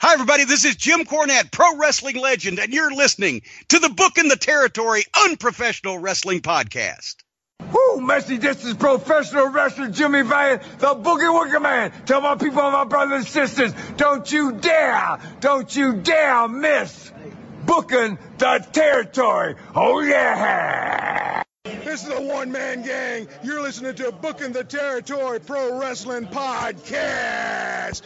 Hi, everybody. This is Jim Cornette, pro wrestling legend, and you're listening to the Book in the Territory Unprofessional Wrestling Podcast. Woo, Messi, this is professional wrestler Jimmy Valiant, the Boogie Woogie Man. Tell my people and my brothers and sisters, don't you dare miss Booking the Territory. Oh, yeah. This is the one-man gang. You're listening to Booking the Territory Pro Wrestling Podcast.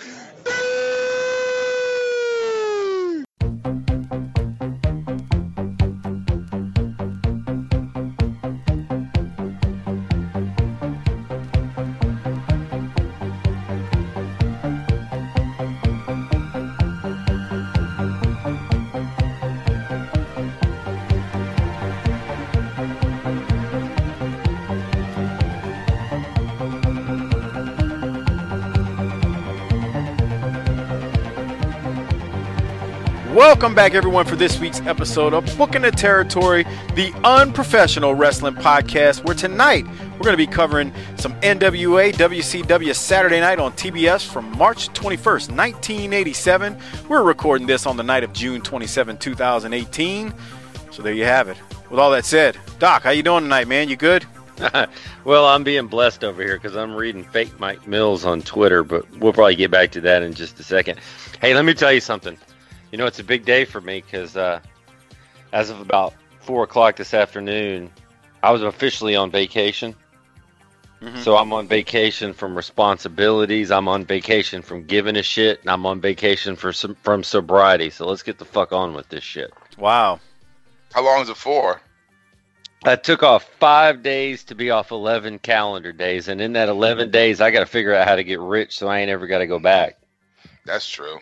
Welcome back, everyone, for this week's episode of Booking the Territory, the Unprofessional Wrestling Podcast, where tonight we're going to be covering some NWA WCW Saturday Night on TBS from March 21st, 1987. We're recording this on the night of June 27, 2018. So there you have it. With all that said, Doc, how you doing tonight, man? You good? Well, I'm being blessed over here because I'm reading fake Mike Mills on Twitter, but we'll probably get back to that in just a second. Hey, let me tell you something. You know, it's a big day for me because as of about 4 o'clock this afternoon, I was officially on vacation. Mm-hmm. So I'm on vacation from responsibilities. I'm on vacation from giving a shit. And I'm on vacation from sobriety. So let's get the fuck on with this shit. Wow. How long is it for? I took off 5 days to be off 11 calendar days. And in that 11 days, I got to figure out how to get rich so I ain't ever got to go back. That's true.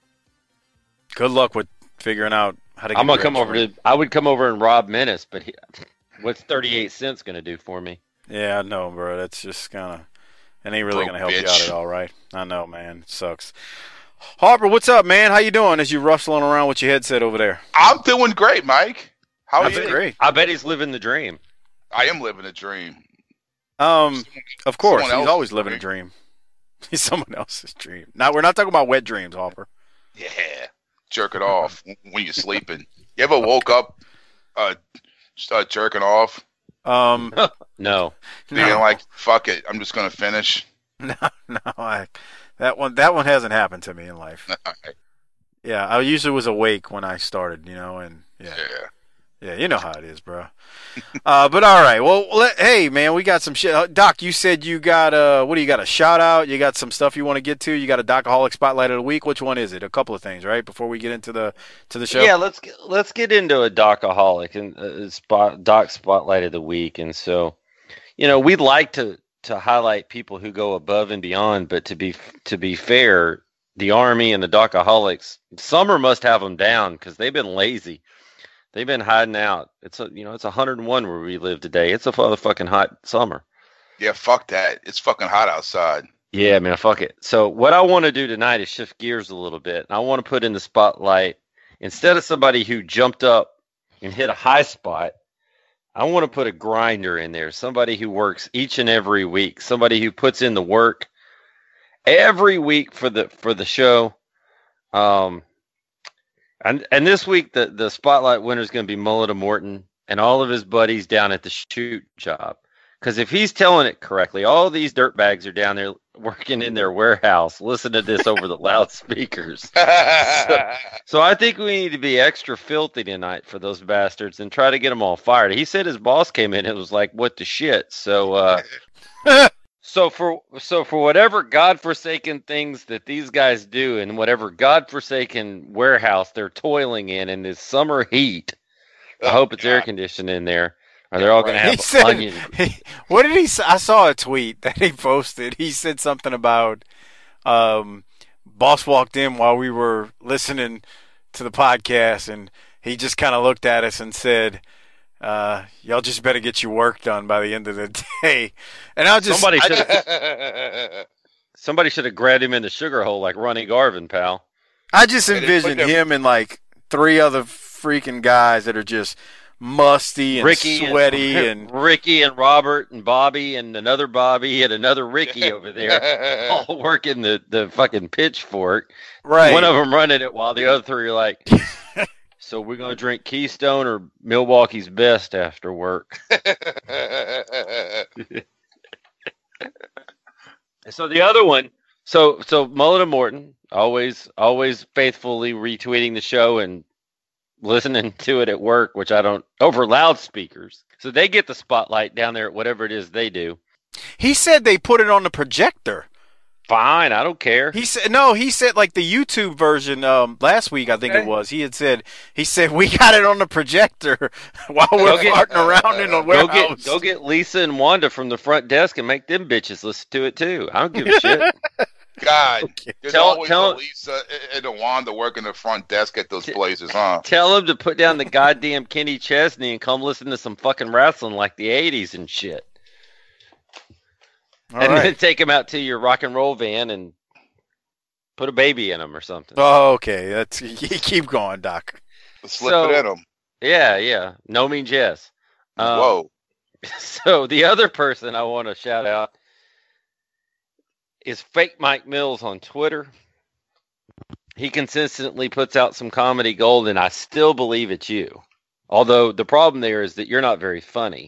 Good luck with figuring out how to get I'm going to come over I would come over and rob Menace, but what's 38 cents going to do for me? Yeah, I know, bro. That's just kind of, it ain't really going to help you out at all, right? I know, man. It sucks. Harper, what's up, man? How you doing as you rustling around with your headset over there? I'm doing great, Mike. How are you? Great. I bet he's living the dream. I am living a dream. Of course. He's always living a dream. He's someone else's dream. Now, we're not talking about wet dreams, Harper. Yeah. Jerk it off when you're sleeping. You ever woke up jerking off? No. Being like, fuck it, I'm just going to finish? No, that one hasn't happened to me in life. Yeah, I usually was awake when I started, and yeah, you know how it is, bro. But all right, well, hey, man, we got some shit. Doc, you said you got what do you got? A shout out? You got some stuff you want to get to? You got a Docaholic Spotlight of the Week? Which one is it? A couple of things, right? Before we get into the show. Yeah, let's get into a Docaholic and Doc Spotlight of the Week. And so, we'd like to highlight people who go above and beyond, but to be fair, the Army and the Docaholics, summer must have them down because they've been lazy. They've been hiding out. It's 101 where we live today. It's a motherfucking hot summer. Yeah, fuck that. It's fucking hot outside. Yeah, man, fuck it. So what I want to do tonight is shift gears a little bit. I want to put in the spotlight, instead of somebody who jumped up and hit a high spot, I want to put a grinder in there. Somebody who works each and every week. Somebody who puts in the work every week for the show. And this week, the spotlight winner is going to be Mullet Morton and all of his buddies down at the shoot job. Because if he's telling it correctly, all these dirtbags are down there working in their warehouse, listening to this over the loudspeakers. So I think we need to be extra filthy tonight for those bastards and try to get them all fired. He said his boss came in and was like, "What the shit?" So, So for whatever godforsaken things that these guys do and whatever godforsaken warehouse they're toiling in this summer heat, I hope it's air conditioned in there, or they're all going to have onion. What did he say? I saw a tweet that he posted. He said something about boss walked in while we were listening to the podcast, and he just kind of looked at us and said, y'all just better get your work done by the end of the day. And somebody should have grabbed him in the sugar hole like Ronnie Garvin, pal. I just envisioned him and like three other freaking guys that are just musty and Ricky sweaty and Ricky and Robert and Bobby and another Bobby and another Ricky over there, all working the fucking pitchfork. right. One of them running it while the other three are like, so we're going to drink Keystone or Milwaukee's Best after work. So the other one, so Mullet and Morton, always faithfully retweeting the show and listening to it at work, which I don't, over loudspeakers. So they get the spotlight down there at whatever it is they do. He said they put it on the projector. Fine, I don't care. He said like the YouTube version last week, I think it was. He said we got it on the projector while we're farting around in the warehouse. Go get Lisa and Wanda from the front desk and make them bitches listen to it too. I don't give a shit. God, there's always Lisa and Wanda working the front desk at those places, huh? Tell them to put down the goddamn Kenny Chesney and come listen to some fucking wrestling like the 80s and shit. Then take them out to your rock and roll van and put a baby in them or something. Oh, okay. Keep going, Doc. Slip it in them. Yeah. No means yes. Whoa. So the other person I want to shout out is Fake Mike Mills on Twitter. He consistently puts out some comedy gold, and I still believe it's you. Although the problem there is that you're not very funny.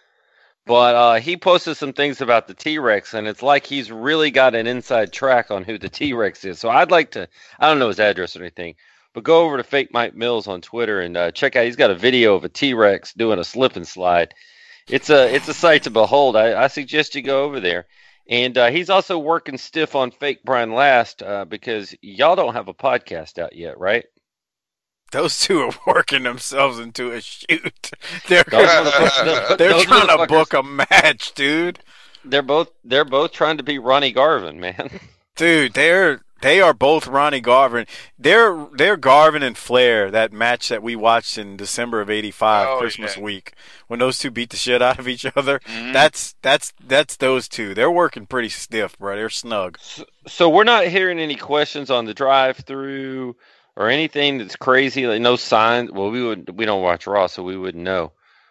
But he posted some things about the T-Rex, and it's like he's really got an inside track on who the T-Rex is. So I'd like to, I don't know his address or anything, but go over to Fake Mike Mills on Twitter and check out. He's got a video of a T-Rex doing a slip and slide. It's a sight to behold. I suggest you go over there. And he's also working stiff on Fake Brian Last because y'all don't have a podcast out yet, right? Those two are working themselves into a shoot. They're trying to book a match, dude. They're both trying to be Ronnie Garvin, man. Dude, they are both Ronnie Garvin. They're Garvin and Flair, that match that we watched in December of '85, Christmas week, when those two beat the shit out of each other. Mm-hmm. That's those two. They're working pretty stiff, bro. They're snug. So we're not hearing any questions on the drive-through or anything that's crazy, like no signs. Well, we don't watch Raw, so we wouldn't know.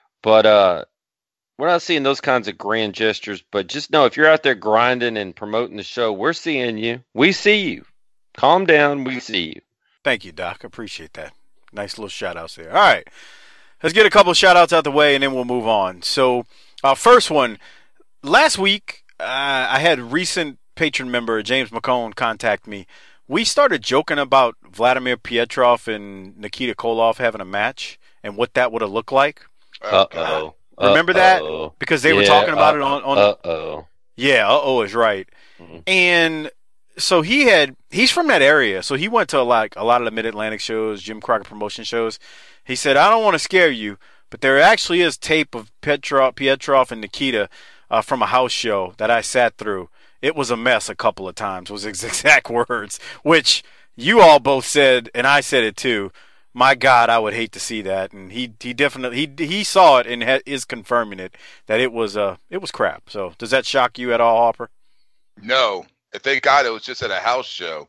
But we're not seeing those kinds of grand gestures. But just know, if you're out there grinding and promoting the show, we're seeing you. We see you. Calm down. We see you. Thank you, Doc. Appreciate that. Nice little shout-outs there. All right. Let's get a couple shout-outs out the way, and then we'll move on. So, first one. Last week, I had recent patron member James McCone contact me. We started joking about Vladimir Pietrov and Nikita Koloff having a match and what that would have looked like. Uh-oh. Remember that? Because they were talking about it on Uh-oh. Yeah, uh-oh is right. Mm-hmm. And so he's from that area. So he went to a lot of the Mid-Atlantic shows, Jim Crockett Promotion shows. He said, I don't want to scare you, but there actually is tape of Pietrov and Nikita from a house show that I sat through. It was a mess a couple of times, was his exact words, which you all both said, and I said it too. My God, I would hate to see that. And he definitely he saw it and is confirming it that it was crap. So does that shock you at all, Harper? No. Thank God it was just at a house show.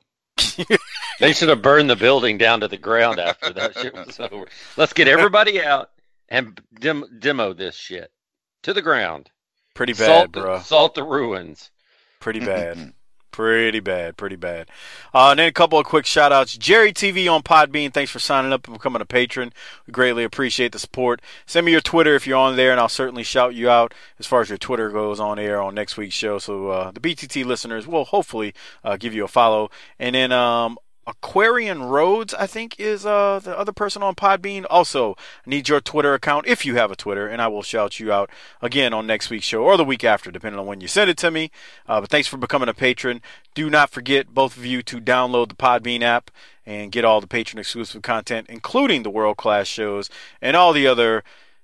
They should have burned the building down to the ground after that shit was over. Let's get everybody out and demo this shit to the ground. Pretty bad, bro. Salt the ruins. Pretty bad. Pretty bad. And then a couple of quick shout-outs. Jerry TV on Podbean, thanks for signing up and becoming a patron. We greatly appreciate the support. Send me your Twitter if you're on there, and I'll certainly shout you out as far as your Twitter goes on air on next week's show. So the BTT listeners will hopefully give you a follow. And then Aquarian Rhodes, I think, is the other person on Podbean. Also, I need your Twitter account if you have a Twitter, and I will shout you out again on next week's show or the week after, depending on when you send it to me. But thanks for becoming a patron. Do not forget, both of you, to download the Podbean app and get all the patron-exclusive content, including the world-class shows and all the other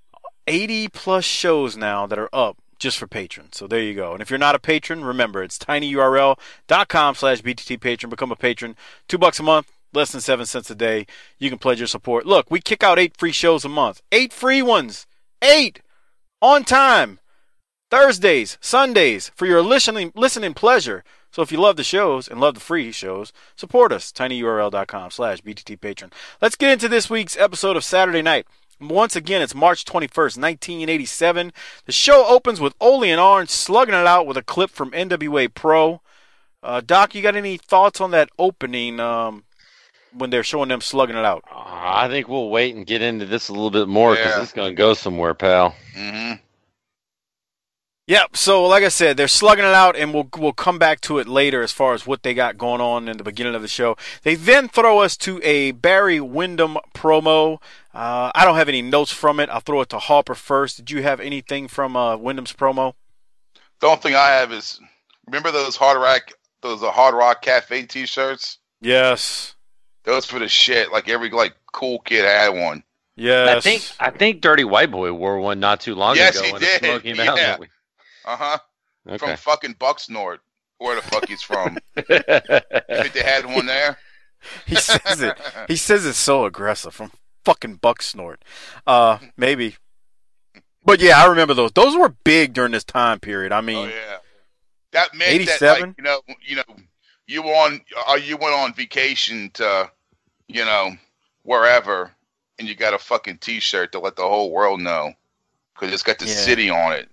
80-plus shows now that are up just for patrons. So there you go. And if you're not a patron, remember, it's tinyurl.com/BTTpatron. Become a patron. $2 a month, less than 7 cents a day. You can pledge your support. Look, we kick out 8 free shows a month. 8 free ones. 8 on time. Thursdays, Sundays, for your listening pleasure. So if you love the shows and love the free shows, support us. tinyurl.com/BTTpatron. Let's get into this week's episode of Saturday Night Once again, it's March 21st, 1987. The show opens with Ole and Orange slugging it out with a clip from NWA Pro. Doc, you got any thoughts on that opening when they're showing them slugging it out? I think we'll wait and get into this a little bit more because it's going to go somewhere, pal. Mm-hmm. Yep. So, like I said, they're slugging it out, and we'll come back to it later as far as what they got going on in the beginning of the show. They then throw us to a Barry Windham promo. I don't have any notes from it. I'll throw it to Harper first. Did you have anything from Windham's promo? The only thing I have is, remember those Hard Rock Cafe T-shirts? Yes. Those for the shit. Like every cool kid had one. Yes. I think Dirty White Boy wore one not too long ago. Yes, he in did. the Smoky Mountain. Yeah. Uh-huh. Okay. From fucking Bucksnort. Where the fuck he's from. You think they had one there? He says it. He says it's so aggressive. From fucking Bucksnort. Maybe. But yeah, I remember those. Those were big during this time period. I mean, oh yeah, that meant 87? that you went on vacation to wherever, and you got a fucking T-shirt to let the whole world know because it's got the city on it.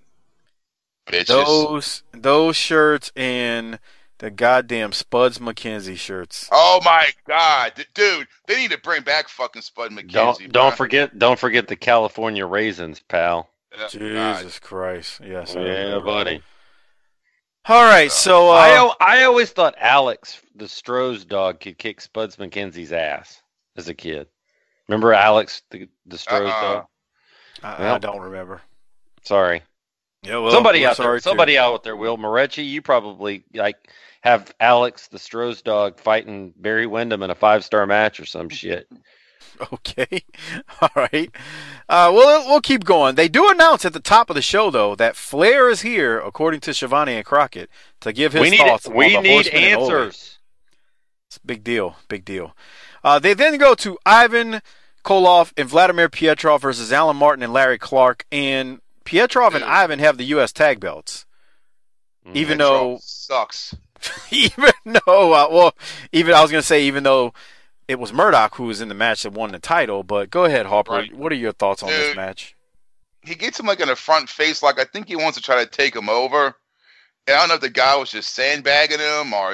Bitches. Those shirts and the goddamn Spuds McKenzie shirts. Oh my god, dude! They need to bring back fucking Spud McKenzie. Don't forget the California raisins, pal. Jesus Christ! Yes, yeah, buddy. All right, so I always thought Alex, the Stroh's dog, could kick Spuds McKenzie's ass as a kid. Remember Alex, the Stroh's dog? I don't remember. Sorry. Yeah, well, somebody out there, Will Moretti, you probably have Alex, the Stroh's dog, fighting Barry Windham in a 5-star match or some shit. Okay, all right. We'll keep going. They do announce at the top of the show, though, that Flair is here, according to Schiavone and Crockett, to give his thoughts. We need answers. It's a big deal. Big deal. They then go to Ivan Koloff and Vladimir Pietrov versus Alan Martin and Larry Clark, and Pietrov and Ivan have the U.S. tag belts. Even though sucks. Even though I was going to say even though it was Murdoch who was in the match that won the title, but go ahead, Harper. Right. What are your thoughts on this match? He gets him in the front face, I think he wants to try to take him over. And I don't know if the guy was just sandbagging him or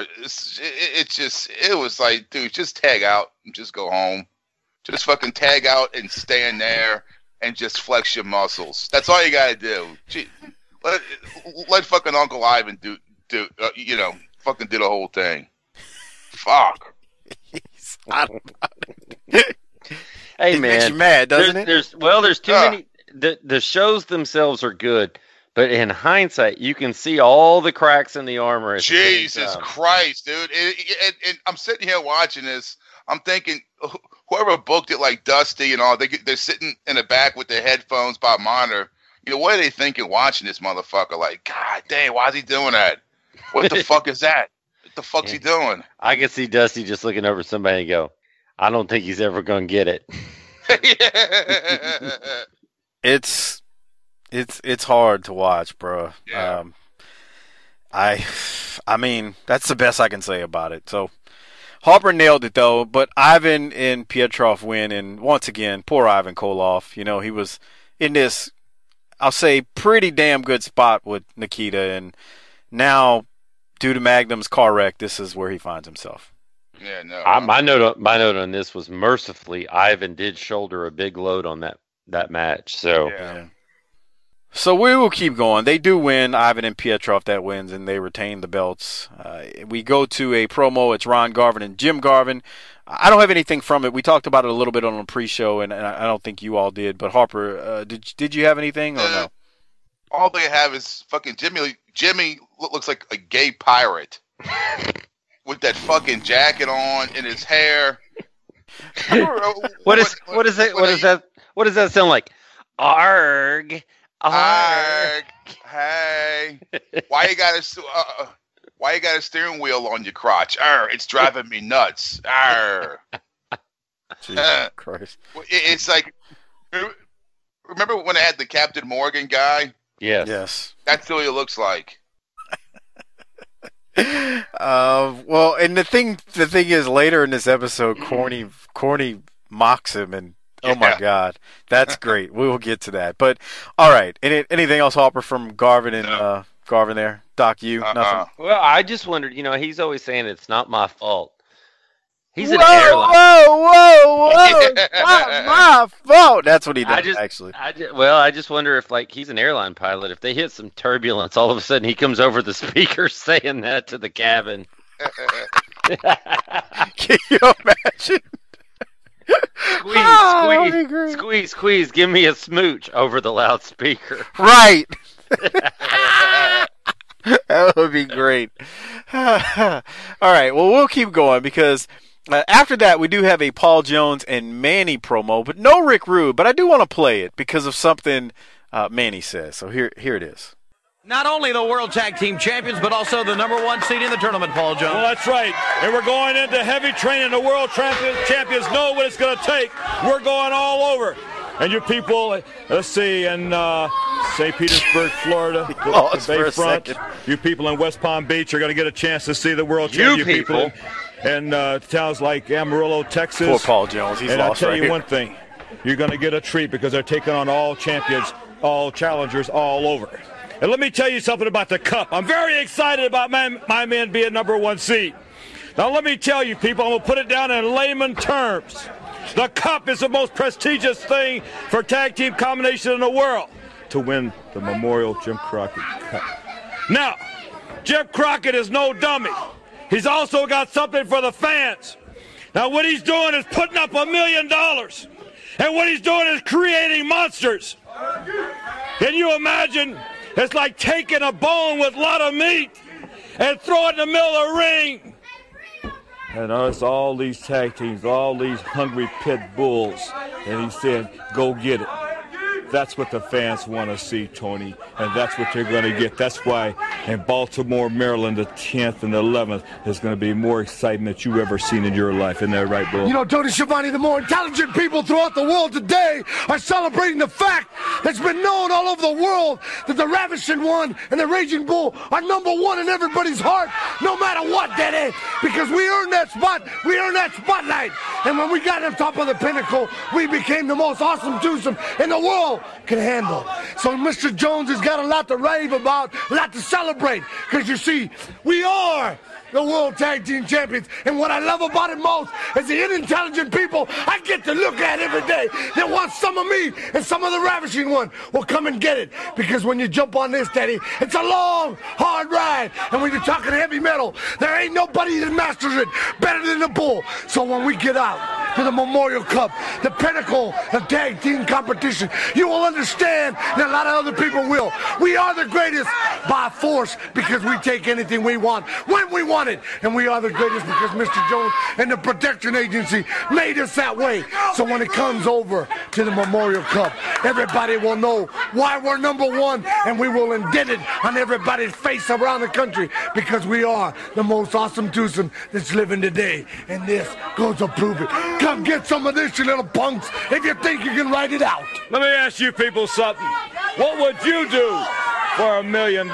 it was like, dude, just tag out and just go home. Just fucking tag out and stand there and just flex your muscles. That's all you gotta do. Gee, let fucking Uncle Ivan fucking do the whole thing. Fuck. Hey, it man, makes you mad, doesn't it? There's too many. The shows themselves are good, but in hindsight, you can see all the cracks in the armor. Jesus Christ, dude! And I'm sitting here watching this. I'm thinking, whoever booked it, like Dusty and all, they're sitting in the back with their headphones by a monitor. What are they thinking watching this motherfucker? Like, God damn, why is he doing that? What the fuck is that? What the fuck's he doing? I can see Dusty just looking over somebody and go, I don't think he's ever going to get it. It's hard to watch, bro. Yeah. I mean, that's the best I can say about it. So Harper nailed it though, but Ivan and Pietrov win, and once again, poor Ivan Koloff. He was in this, I'll say, pretty damn good spot with Nikita, and now due to Magnum's car wreck, this is where he finds himself. Yeah, no. My note on this was mercifully Ivan did shoulder a big load on that match. So yeah. So we will keep going. They do win. Ivan and Pietrov that wins, and they retain the belts. We go to a promo. It's Ron Garvin and Jim Garvin. I don't have anything from it. We talked about it a little bit on the pre-show, and I don't think you all did. But Harper, did you have anything or no? All they have is fucking Jimmy. Jimmy looks like a gay pirate with that fucking jacket on and his hair. What does that sound like? Arg. Arg. Hey. Why you got a steering wheel on your crotch? It's driving me nuts. Jesus Christ. It's like, remember when I had the Captain Morgan guy? Yes. That's who he looks like. Well, and the thing is, later in this episode, Corny mocks him, and Oh my God, that's great. We will get to that. But all right, anything else, Harper, from Garvin and Garvin there? Doc, you nothing? Well, I just wondered. He's always saying it's not my fault. He's an Whoa, airline. whoa! Not my fault. That's what he does. Actually, I just wonder if he's an airline pilot. If they hit some turbulence, all of a sudden he comes over the speaker saying that to the cabin. Can you imagine? Squeeze, give me a smooch over the loudspeaker. Right. That would be great. All right, well, we'll keep going because after that we do have a Paul Jones and Manny promo, but no Rick Rude. But I do want to play it because of something Manny says. So here it is. Not only the World Tag Team Champions, but also the number one seed in the tournament, Paul Jones. Well, that's right. And we're going into heavy training. The World Champions know what it's going to take. We're going all over. And you people, let's see, in St. Petersburg, Florida, the Bayfront, you people in West Palm Beach are going to get a chance to see the World Champions. You people. And towns like Amarillo, Texas. Poor Paul Jones. He's lost. And I'll tell you one thing. You're going to get a treat because they're taking on all champions, all challengers all over. And let me tell you something about the Cup. I'm very excited about my man being number one seed. Now let me tell you, people, I'm going to put it down in layman terms. The Cup is the most prestigious thing for tag team combination in the world to win the Memorial Jim Crockett Cup. Now, Jim Crockett is no dummy. He's also got something for the fans. Now what he's doing is putting up $1 million. And what he's doing is creating monsters. Can you imagine? It's like taking a bone with a lot of meat and throw it in the middle of the ring. And it's all these tag teams, all these hungry pit bulls. And he said, go get it. That's what the fans want to see, Tony, and that's what they're going to get. That's why in Baltimore, Maryland, the 10th and the 11th is going to be more excitement that you've ever seen in your life. Isn't that right, Bill? You know, Tony Schiavone, the more intelligent people throughout the world today are celebrating the fact that's been known all over the world that the Ravishing One and the Raging Bull are number one in everybody's heart, no matter what, Daddy, because we earned that spot, we earned that spotlight. And when we got on top of the pinnacle, we became the most awesome twosome in the world can handle. So Mr. Jones has got a lot to rave about, a lot to celebrate, because you see, we are the World Tag Team Champions. And what I love about it most is the unintelligent people I get to look at every day that want some of me and some of the Ravishing One will come and get it. Because when you jump on this, Daddy, it's a long, hard ride. And when you're talking heavy metal, there ain't nobody that masters it better than the Bull. So when we get out to the Memorial Cup, the pinnacle of tag team competition, you will understand that a lot of other people will. We are the greatest by force because we take anything we want when we want it. And we are the greatest because Mr. Jones and the Protection Agency made us that way. So when it comes over to the Memorial Cup, everybody will know why we're number one, and we will indent it on everybody's face around the country because we are the most awesome twosome that's living today. And this goes to prove it. Come get some of this, you little punks, if you think you can write it out. Let me ask you people something. What would you do for $1 million?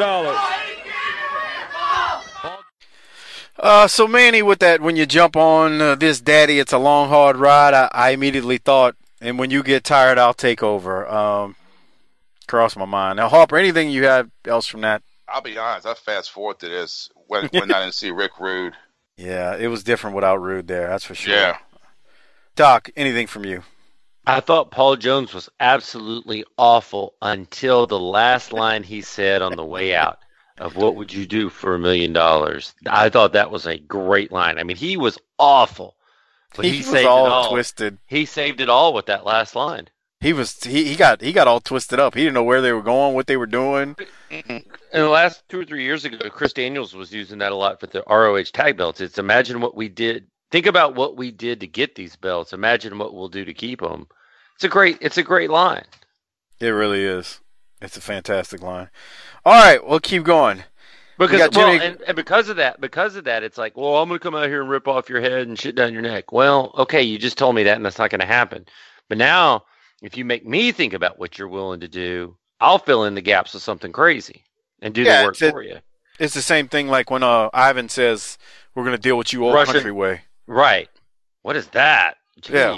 So Manny, with that, when you jump on this, Daddy, it's a long, hard ride. I immediately thought, and when you get tired, I'll take over. Crossed my mind. Now, Harper, anything you have else from that? I'll be honest. I fast forward to this when I didn't see Rick Rude. Yeah, it was different without Rude there. That's for sure. Yeah. Doc, anything from you? I thought Paul Jones was absolutely awful until the last line he said on the way out of what would you do for $1 million. I thought that was a great line. I mean, he was awful, but he saved all it all. Twisted. He saved it all with that last line. He got all twisted up. He didn't know where they were going, what they were doing. In the last 2 or 3 years ago, Chris Daniels was using that a lot for the ROH tag belts. It's imagine what we did. Think about what we did to get these belts. Imagine what we'll do to keep them. It's a great line. It really is. It's a fantastic line. All right, we'll keep going. Because and because of that, it's like, well, I'm going to come out here and rip off your head and shit down your neck. Well, okay, you just told me that, and that's not going to happen. But now, if you make me think about what you're willing to do, I'll fill in the gaps with something crazy and do the work for you. It's the same thing like when Ivan says, we're going to deal with you old country way. Right. What is that? Jeez. Yeah.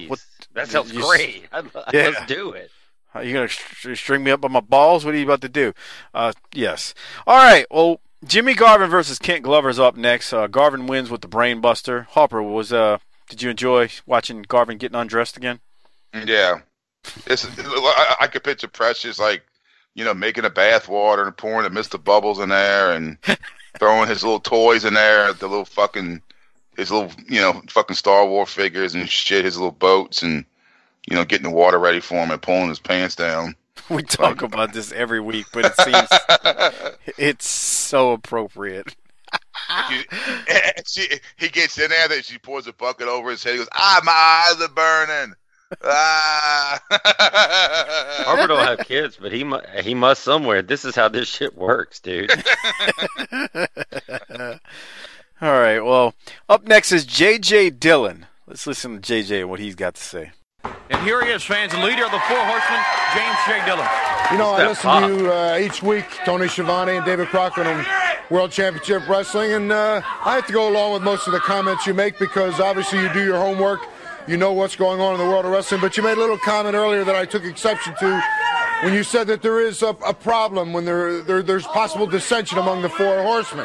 That sounds great. Let's do it. Are you going to string me up on my balls? What are you about to do? Yes. All right. Well, Jimmy Garvin versus Kent Glover's up next. Garvin wins with the brain buster. Harper, did you enjoy watching Garvin getting undressed again? Yeah. I could picture Precious making a bath water and pouring the Mr. Bubbles in there and throwing his little toys in there, his little fucking Star Wars figures and shit, his little boats and getting the water ready for him and pulling his pants down. We talk about this every week, but it seems it's so appropriate. He gets in there, then she pours a bucket over his head. He goes, my eyes are burning. Harper don't have kids, but he must somewhere. This is how this shit works, dude. All right, well, up next is J.J. Dillon. Let's listen to J.J. and what he's got to say. And here he is, fans, the leader of the Four Horsemen, James J. Dillon. I listen to you each week, Tony Schiavone and David Crockett on World Championship Wrestling, and I have to go along with most of the comments you make because obviously you do your homework. You know what's going on in the world of wrestling, but you made a little comment earlier that I took exception to when you said that there is a problem when there's possible dissension among the Four Horsemen.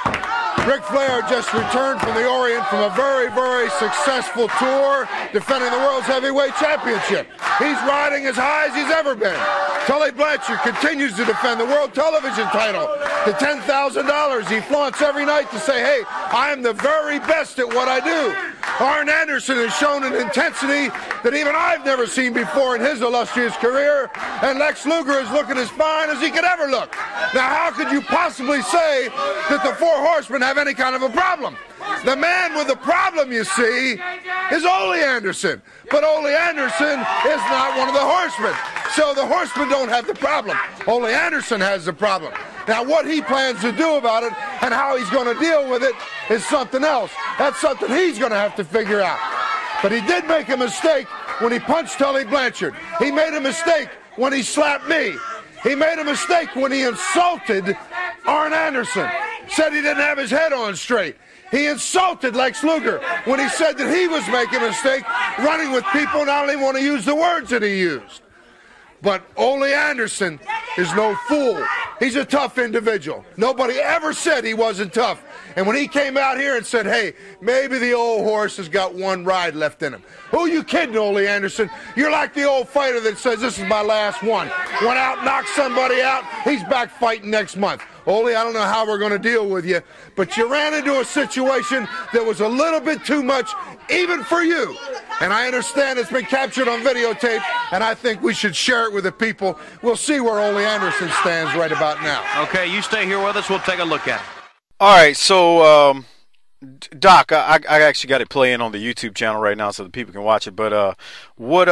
Ric Flair just returned from the Orient from a very, very successful tour defending the World's Heavyweight Championship. He's riding as high as he's ever been. Tully Blanchard continues to defend the World Television title. The $10,000 he flaunts every night to say, hey, I am the very best at what I do. Arn Anderson has shown an intensity that even I've never seen before in his illustrious career, and Lex Luger is looking as fine as he could ever look. Now, how could you possibly say that the Four Horsemen have any kind of a problem? The man with the problem, you see, is Ole Anderson. But Ole Anderson is not one of the Horsemen. So the Horsemen don't have the problem. Ole Anderson has the problem. Now, what he plans to do about it and how he's going to deal with it is something else. That's something he's going to have to figure out. But he did make a mistake when he punched Tully Blanchard. He made a mistake when he slapped me. He made a mistake when he insulted Arn Anderson. Said he didn't have his head on straight. He insulted Lex Luger when he said that he was making a mistake running with people and I don't even want to use the words that he used. But Ole Anderson is no fool. He's a tough individual. Nobody ever said he wasn't tough. And when he came out here and said, hey, maybe the old horse has got one ride left in him. Who you kidding, Ole Anderson? You're like the old fighter that says, this is my last one. Went out, knocked somebody out, he's back fighting next month. Ole, I don't know how we're going to deal with you, but you ran into a situation that was a little bit too much, even for you. And I understand it's been captured on videotape, and I think we should share it with the people. We'll see where Ole Anderson stands right about now. Okay, you stay here with us. We'll take a look at it. All right, so Doc, I actually got it playing on the YouTube channel right now so that people can watch it. But what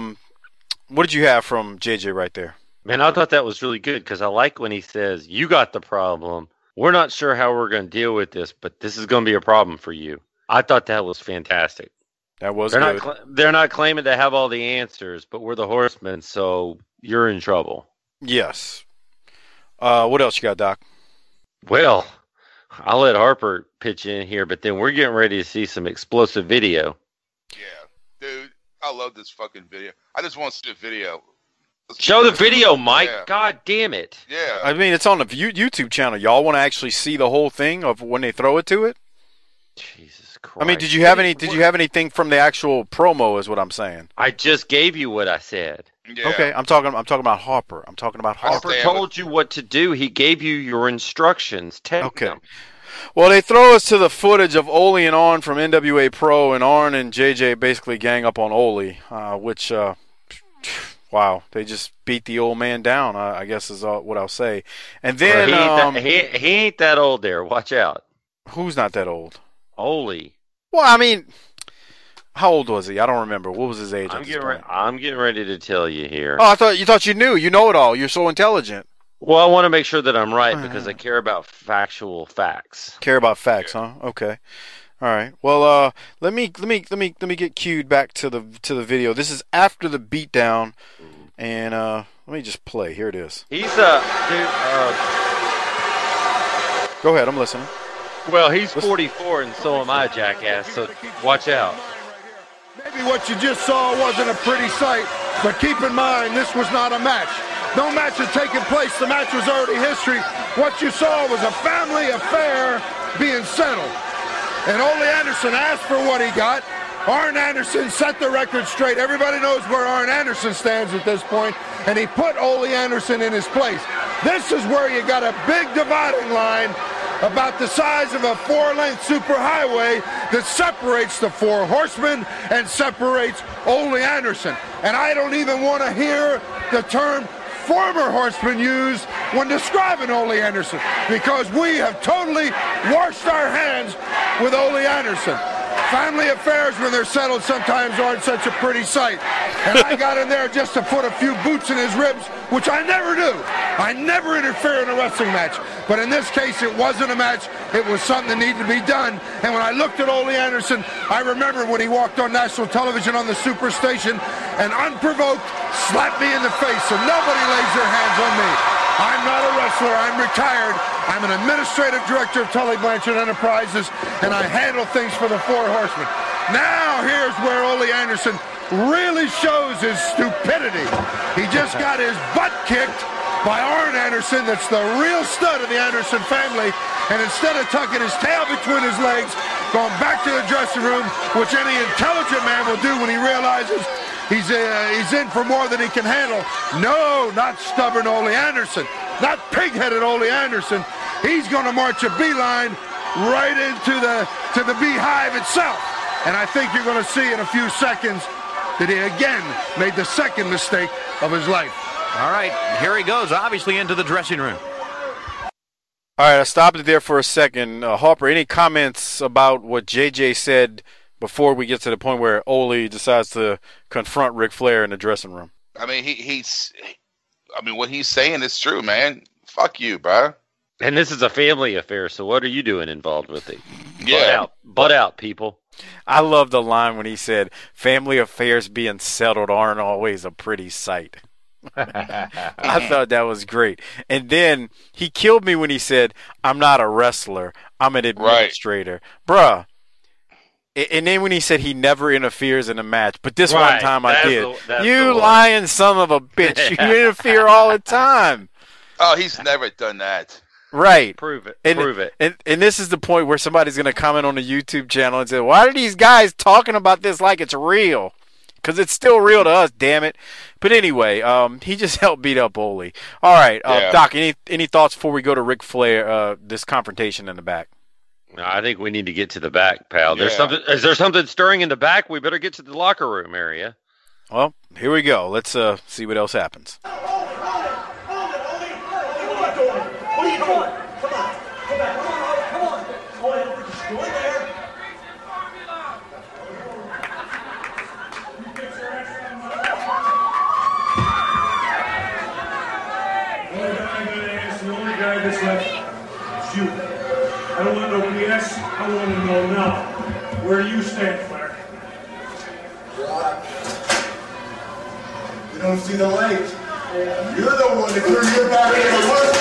did you have from JJ right there? Man, I thought that was really good because I like when he says, you got the problem. We're not sure how we're going to deal with this, but this is going to be a problem for you. I thought that was fantastic. That was good. They're not claiming to have all the answers, but we're the Horsemen, so you're in trouble. Yes. What else you got, Doc? Well, I'll let Harper pitch in here, but then we're getting ready to see some explosive video. Yeah, dude, I love this fucking video. I just want to see the video. Show the video, Mike. Yeah. God damn it. Yeah. I mean, it's on the YouTube channel. Y'all want to actually see the whole thing of when they throw it to it? Jesus Christ. I mean, did you have anything from the actual promo is what I'm saying? I just gave you what I said. Yeah. Okay, I'm talking about Harper. I'm talking about Harper. Harper told you what to do. He gave you your instructions. Take them. Well, they throw us to the footage of Ole and Arn from NWA Pro, and Arn and JJ basically gang up on Ole, which, wow, they just beat the old man down, I guess is what I'll say. And then he ain't that old there. Watch out. Who's not that old? Ole. Well, I mean, how old was he? I don't remember. What was his age? I'm getting ready to tell you here. Oh, you thought you knew. You know it all. You're so intelligent. Well, I want to make sure that I'm right because I care about factual facts. Care about facts, huh? Okay. All right. Well, let me get cued back to the video. This is after the beatdown, and let me just play. Here it is. He's Go ahead. I'm listening. Well, he's 44, and so am I, jackass. So watch out. Maybe what you just saw wasn't a pretty sight, but keep in mind, this was not a match. No match had taken place. The match was already history. What you saw was a family affair being settled. And Ole Anderson asked for what he got. Arn Anderson set the record straight. Everybody knows where Arn Anderson stands at this point, and he put Ole Anderson in his place. This is where you got a big dividing line about the size of a 4-lane superhighway that separates the Four Horsemen and separates Ole Anderson. And I don't even want to hear the term former Horseman used when describing Ole Anderson, because we have totally washed our hands with Ole Anderson. Family affairs, when they're settled, sometimes aren't such a pretty sight. And I got in there just to put a few boots in his ribs, which I never do. I never interfere in a wrestling match. But in this case, it wasn't a match. It was something that needed to be done. And when I looked at Ole Anderson, I remember when he walked on national television on the Superstation and unprovoked slapped me in the face. So nobody lays their hands on me. I'm not a wrestler. I'm retired. I'm an administrative director of Tully Blanchard Enterprises, and I handle things for the Four Horsemen. Now here's where Ole Anderson really shows his stupidity. He just got his butt kicked by Arn Anderson, that's the real stud of the Anderson family, and instead of tucking his tail between his legs, going back to the dressing room, which any intelligent man will do when he realizes he's in for more than he can handle. No, not stubborn Ole Anderson, not pig-headed Ole Anderson. He's going to march a beeline right into the beehive itself. And I think you're going to see in a few seconds that he again made the second mistake of his life. All right, here he goes, obviously into the dressing room. All right, I stopped it there for a second. Harper, any comments about what JJ said before we get to the point where Ole decides to confront Ric Flair in the dressing room? I mean, what he's saying is true, man. Fuck you, bro. And this is a family affair, so what are you doing involved with it? Yeah. Butt out, people. I love the line when he said, family affairs being settled aren't always a pretty sight. I thought that was great. And then he killed me when he said, I'm not a wrestler, I'm an administrator. Right. Bruh. And then when he said he never interferes in a match, but this one time I did. You lying son of a bitch. You interfere all the time. Oh, he's never done that. Right. Prove it. Prove it. And this is the point where somebody's going to comment on the YouTube channel and say, why are these guys talking about this like it's real? Because it's still real to us, damn it. But anyway, he just helped beat up Ole. All right, Doc, any thoughts before we go to Ric Flair, this confrontation in the back? No, I think we need to get to the back, pal. Yeah. Is there something stirring in the back? We better get to the locker room area. Well, here we go. Let's see what else happens. What are you doing? Come on. Come on. Go in there. The only guy that's left is you. I don't want no BS. I want to know now. Where do you stand, Flair? You don't see the light. You're the one that threw your back in the worst.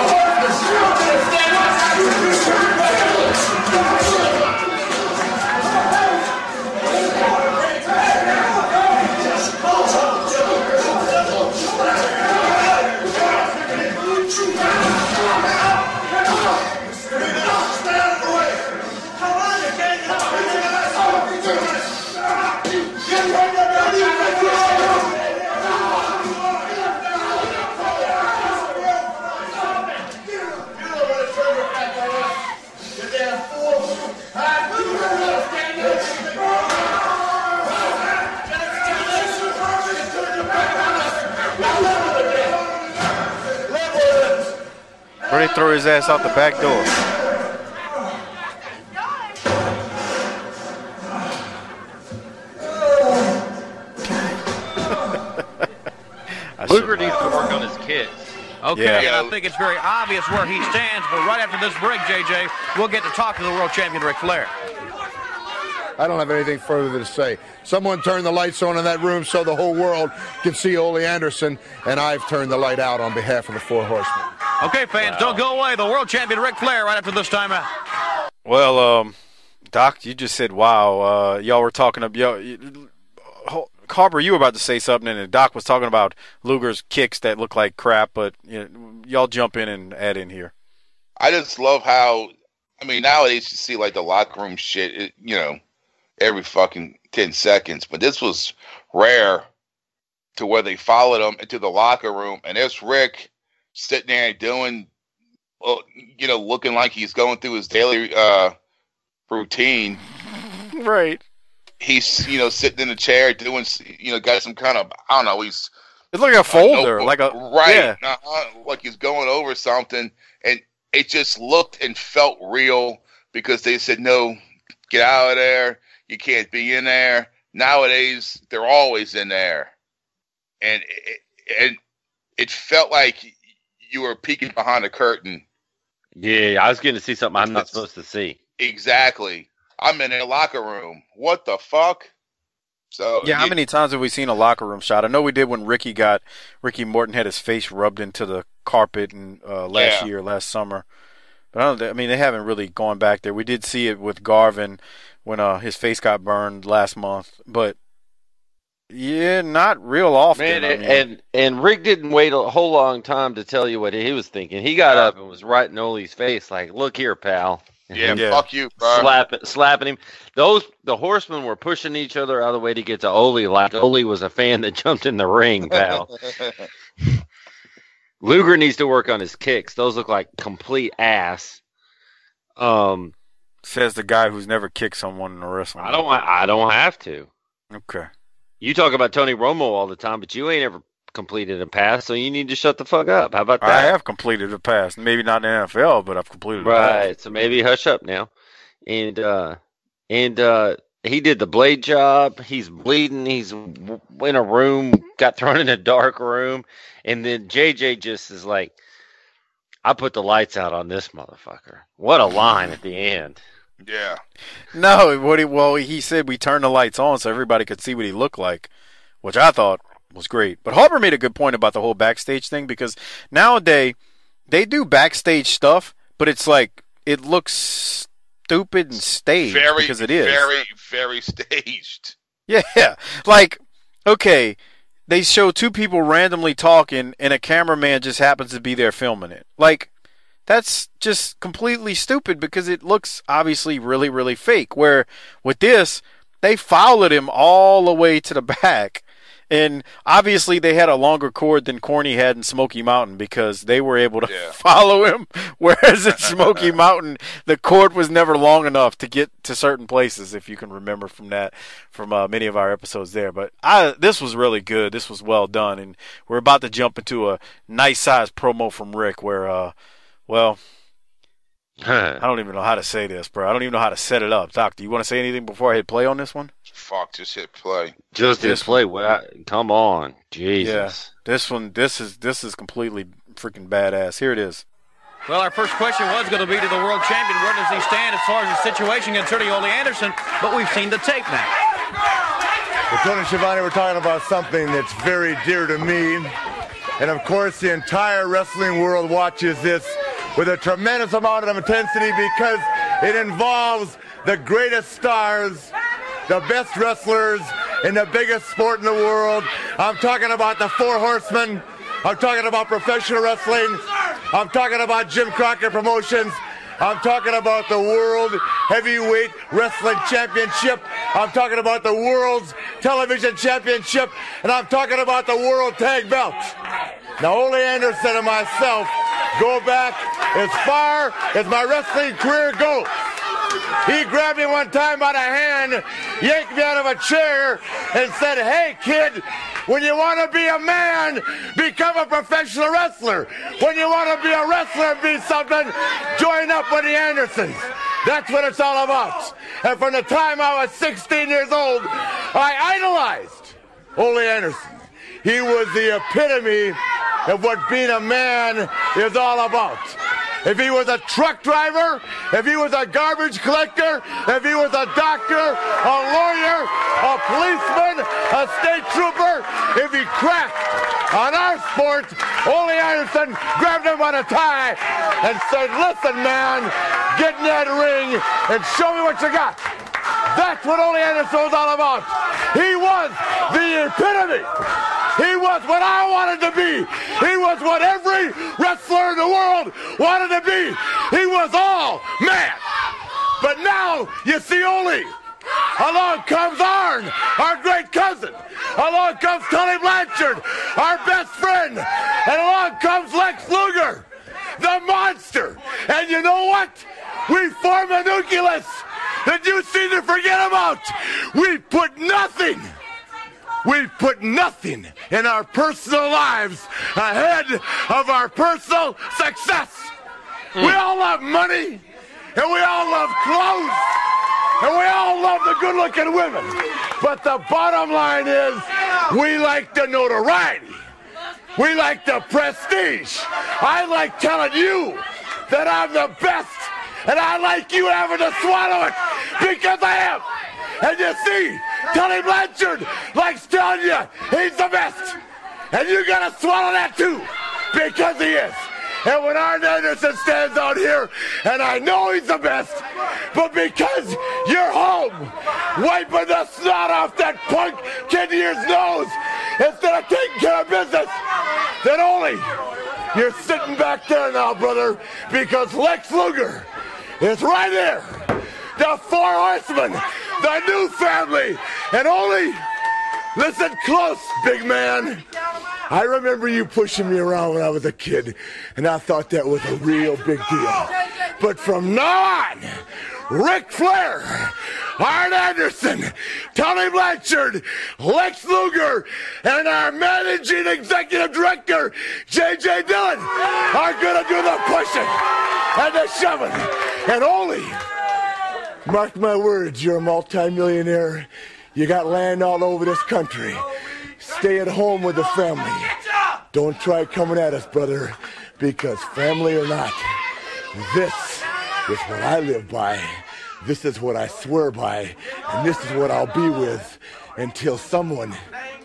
Where they throw his ass out the back door. Luger needs to work on his kicks. Okay, and I think it's very obvious where he stands, but right after this break, JJ, we'll get to talk to the world champion, Ric Flair. I don't have anything further to say. Someone turned the lights on in that room so the whole world can see Ole Anderson, and I've turned the light out on behalf of the Four Horsemen. Okay, fans, don't go away. The world champion, Ric Flair, right after this timeout. Well, Doc, you just said, wow. Y'all were talking about Harper, you were about to say something, and Doc was talking about Luger's kicks that look like crap, but y'all jump in and add in here. I just love how, nowadays you see like the locker room shit, every fucking 10 seconds, but this was rare to where they followed him into the locker room, and there's Rick sitting there doing, looking like he's going through his daily routine. Right. He's, sitting in a chair doing, got some kind of, I don't know, it's like a folder, right, yeah. Like he's going over something, and it just looked and felt real because they said, no, get out of there, you can't be in there. Nowadays, they're always in there, and it felt like you were peeking behind a curtain. Yeah, I was getting to see something I'm not supposed to see. Exactly. I'm in a locker room. What the fuck? So yeah, how many times have we seen a locker room shot? I know we did when Ricky Morton had his face rubbed into the carpet last summer. But they haven't really gone back there. We did see it with Garvin when his face got burned last month, but yeah, not real often. Man, and Rick didn't wait a whole long time to tell you what he was thinking. He got up and was right in Ole's face, like, "Look here, pal." Yeah, fuck you, bro. Slapping him. The horsemen were pushing each other out of the way to get to Ole, like Ole was a fan that jumped in the ring, pal. Luger needs to work on his kicks. Those look like complete ass. Says the guy who's never kicked someone in a wrestling. I don't have to. Okay. You talk about Tony Romo all the time, but you ain't ever completed a pass, so you need to shut the fuck up. How about that? I have completed a pass. Maybe not in the NFL, but I've completed a pass. Right, so maybe hush up now. And he did the blade job. He's bleeding. He's in a room, got thrown in a dark room. And then JJ just is like, I put the lights out on this motherfucker. What a line at the end. Yeah. No, he said we turned the lights on so everybody could see what he looked like, which I thought was great. But Harper made a good point about the whole backstage thing, because nowadays they do backstage stuff, but it's like it looks stupid and staged because it is. Very, very staged. Yeah. Like, okay, they show two people randomly talking and a cameraman just happens to be there filming it. Like, that's just completely stupid because it looks obviously really, really fake. Where with this, they followed him all the way to the back. And obviously they had a longer cord than Corny had in Smoky Mountain because they were able to follow him. Whereas in Smoky Mountain, the cord was never long enough to get to certain places, if you can remember from many of our episodes there. But this was really good. This was well done. And we're about to jump into a nice-sized promo from Rick where, I don't even know how to say this, bro. I don't even know how to set it up. Doc, do you want to say anything before I hit play on this one? Fuck, just hit play. Just hit play. Come on. Jesus. Yeah. This is completely freaking badass. Here it is. Well, our first question was going to be to the world champion. Where does he stand as far as the situation concerning Ole Anderson? But we've seen the tape now. Well, Tony Schiavone, we're talking about something that's very dear to me. And, of course, the entire wrestling world watches this with a tremendous amount of intensity because it involves the greatest stars, the best wrestlers in the biggest sport in the world. I'm talking about the Four Horsemen. I'm talking about professional wrestling. I'm talking about Jim Crockett Promotions. I'm talking about the World Heavyweight Wrestling Championship. I'm talking about the World's Television Championship. And I'm talking about the World Tag Belt. Now, Ole Anderson and myself go back as far as my wrestling career goes. He grabbed me one time by the hand, yanked me out of a chair, and said, "Hey, kid, when you want to be a man, become a professional wrestler. When you want to be a wrestler and be something, join up with the Andersons." That's what it's all about. And from the time I was 16 years old, I idolized Ole Anderson. He was the epitome of what being a man is all about. If he was a truck driver, if he was a garbage collector, if he was a doctor, a lawyer, a policeman, a a state trooper, if he cracked on our sport, Ole Anderson grabbed him by the tie and said, listen, man, get in that ring and show me what you got. That's what Ole Anderson was all about. He was the epitome. He was what I wanted to be. He was what every wrestler in the world wanted to be. He was all man. But now you see Ole. Along comes Arn, our great cousin. Along comes Tully Blanchard, our best friend. And along comes Lex Luger, the monster. And you know what? We form a nucleus that you seem to forget about. We put nothing in our personal lives ahead of our personal success. We all love money, and we all love clothes, and we all love the good-looking women. But the bottom line is, we like the notoriety. We like the prestige. I like telling you that I'm the best, and I like you having to swallow it because I am. And you see, Tully Blanchard likes telling you he's the best. And you gotta swallow that too, because he is. And when Arn Anderson stands out here, and I know he's the best, but because you're home, wiping the snot off that punk kid of yours nose, instead of taking care of business, then Ole, you're sitting back there now, brother, because Lex Luger is right there. The Four Horsemen, the new family. And Ole, listen close, big man. I remember you pushing me around when I was a kid, and I thought that was a real big deal. But from now on, Ric Flair, Arn Anderson, Tully Blanchard, Lex Luger, and our managing executive director, J.J. Dillon, are going to do the pushing and the shoving. And Ole, mark my words, you're a multi-millionaire. You got land all over this country. Stay at home with the family. Don't try coming at us, brother, because family or not, this is what I live by. This is what I swear by. And this is what I'll be with until someone.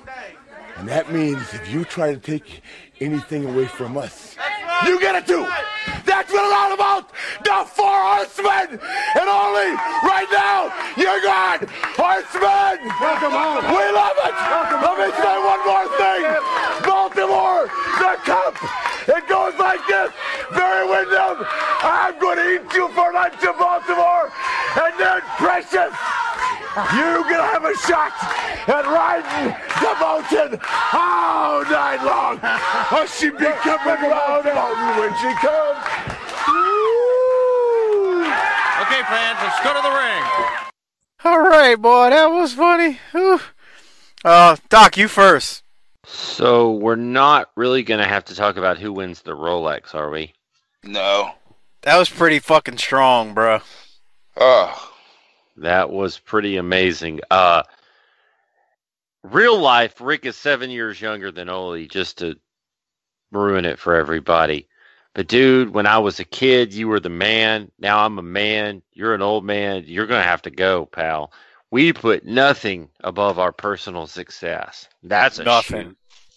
And that means if you try to take anything away from us, you get it too. That's what it's all about. The Four Horsemen. And Ole, right now, you're gone. Horsemen. Welcome home. We love it. Let me say one more thing. Baltimore, the cup. It goes like this. Barry Windham, I'm going to eat you for lunch in Baltimore. And then Precious, you're going to have a shot at riding the mountain all night long. Oh, she be coming around the mountain when she comes. Woo. Okay, fans, let's go to the ring. All right, boy, that was funny. Doc, you first. So we're not really going to have to talk about who wins the Rolex, are we? No. That was pretty fucking strong, bro. Oh. That was pretty amazing. Real life, Rick is 7 years younger than Ole, just to ruin it for everybody. But dude, when I was a kid, you were the man. Now I'm a man. You're an old man. You're going to have to go, pal. We put nothing above our personal success. That's a nothing.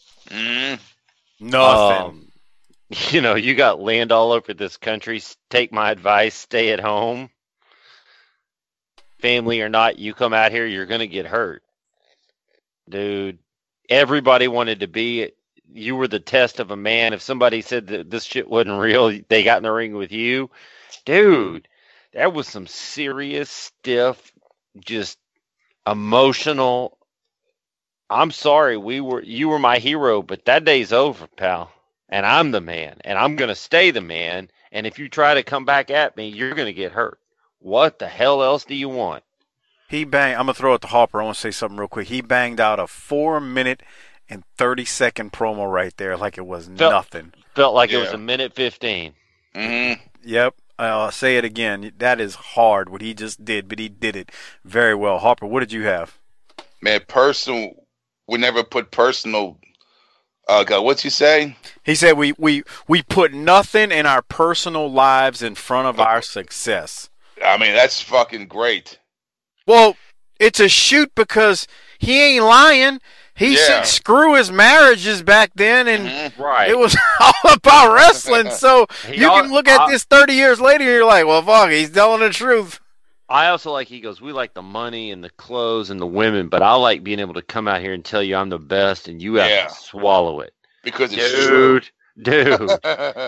Nothing. You know, you got land all over this country. Take my advice. Stay at home. Family or not, you come out here, you're going to get hurt. Dude, everybody wanted to be it. You were the test of a man. If somebody said that this shit wasn't real, they got in the ring with you. Dude, that was some serious, stiff, just emotional. I'm sorry, you were my hero, but that day's over, pal. And I'm the man, and I'm going to stay the man. And if you try to come back at me, you're going to get hurt. What the hell else do you want? I'm going to throw it to Harper. I want to say something real quick. He banged out a 4-minute and 30-second promo right there like it was nothing. Felt like it was a minute 15. Mm-hmm. Yep. I'll say it again. That is hard what he just did, but he did it very well. Harper, what did you have? Man, we never put personal. What'd you say? He said we put nothing in our personal lives in front of our success. I mean, that's fucking great. Well, it's a shoot because he ain't lying. He said screw his marriages back then, and it was all about wrestling. So you can look at this 30 years later, and you're like, well, fuck, he's telling the truth. I also like, he goes, we like the money and the clothes and the women, but I like being able to come out here and tell you I'm the best, and you have to swallow it. Because it's true. Dude.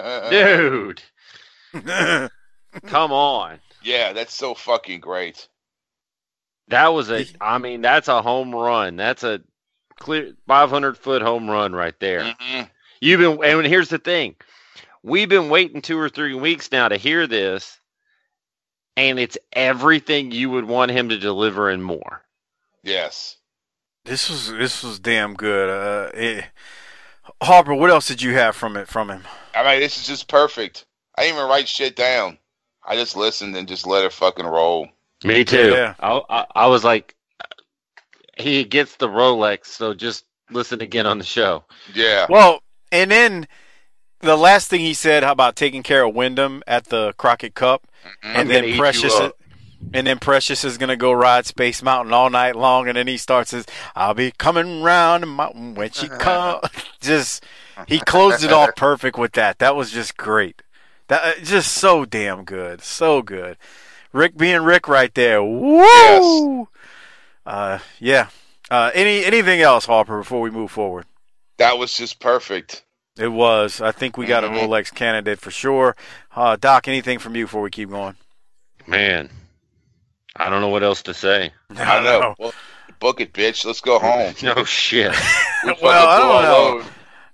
Come on. Yeah, that's so fucking great. That's a home run. That's a clear 500-foot home run right there. Mm-hmm. And here's the thing. We've been waiting 2 or 3 weeks now to hear this, and it's everything you would want him to deliver and more. Yes. This was damn good. Harper, what else did you have from him? I mean, this is just perfect. I didn't even write shit down. I just listened and just let it fucking roll. Me too. Yeah. I was like, he gets the Rolex, so just listen again on the show. Yeah. Well, and then the last thing he said about taking care of Wyndham at the Crockett Cup, and then Precious is gonna go ride Space Mountain all night long, and then he starts his "I'll be coming round the mountain when she comes." Just he closed it off perfect with that. That was just great. That just so damn good, so good. Rick being Rick right there. Woo! Yes. Anything else, Harper, before we move forward? That was just perfect. It was. I think we got a Rolex candidate for sure. Doc, anything from you before we keep going? Man, I don't know what else to say. I know. Well, book it, bitch. Let's go home. No shit. Well, I don't know.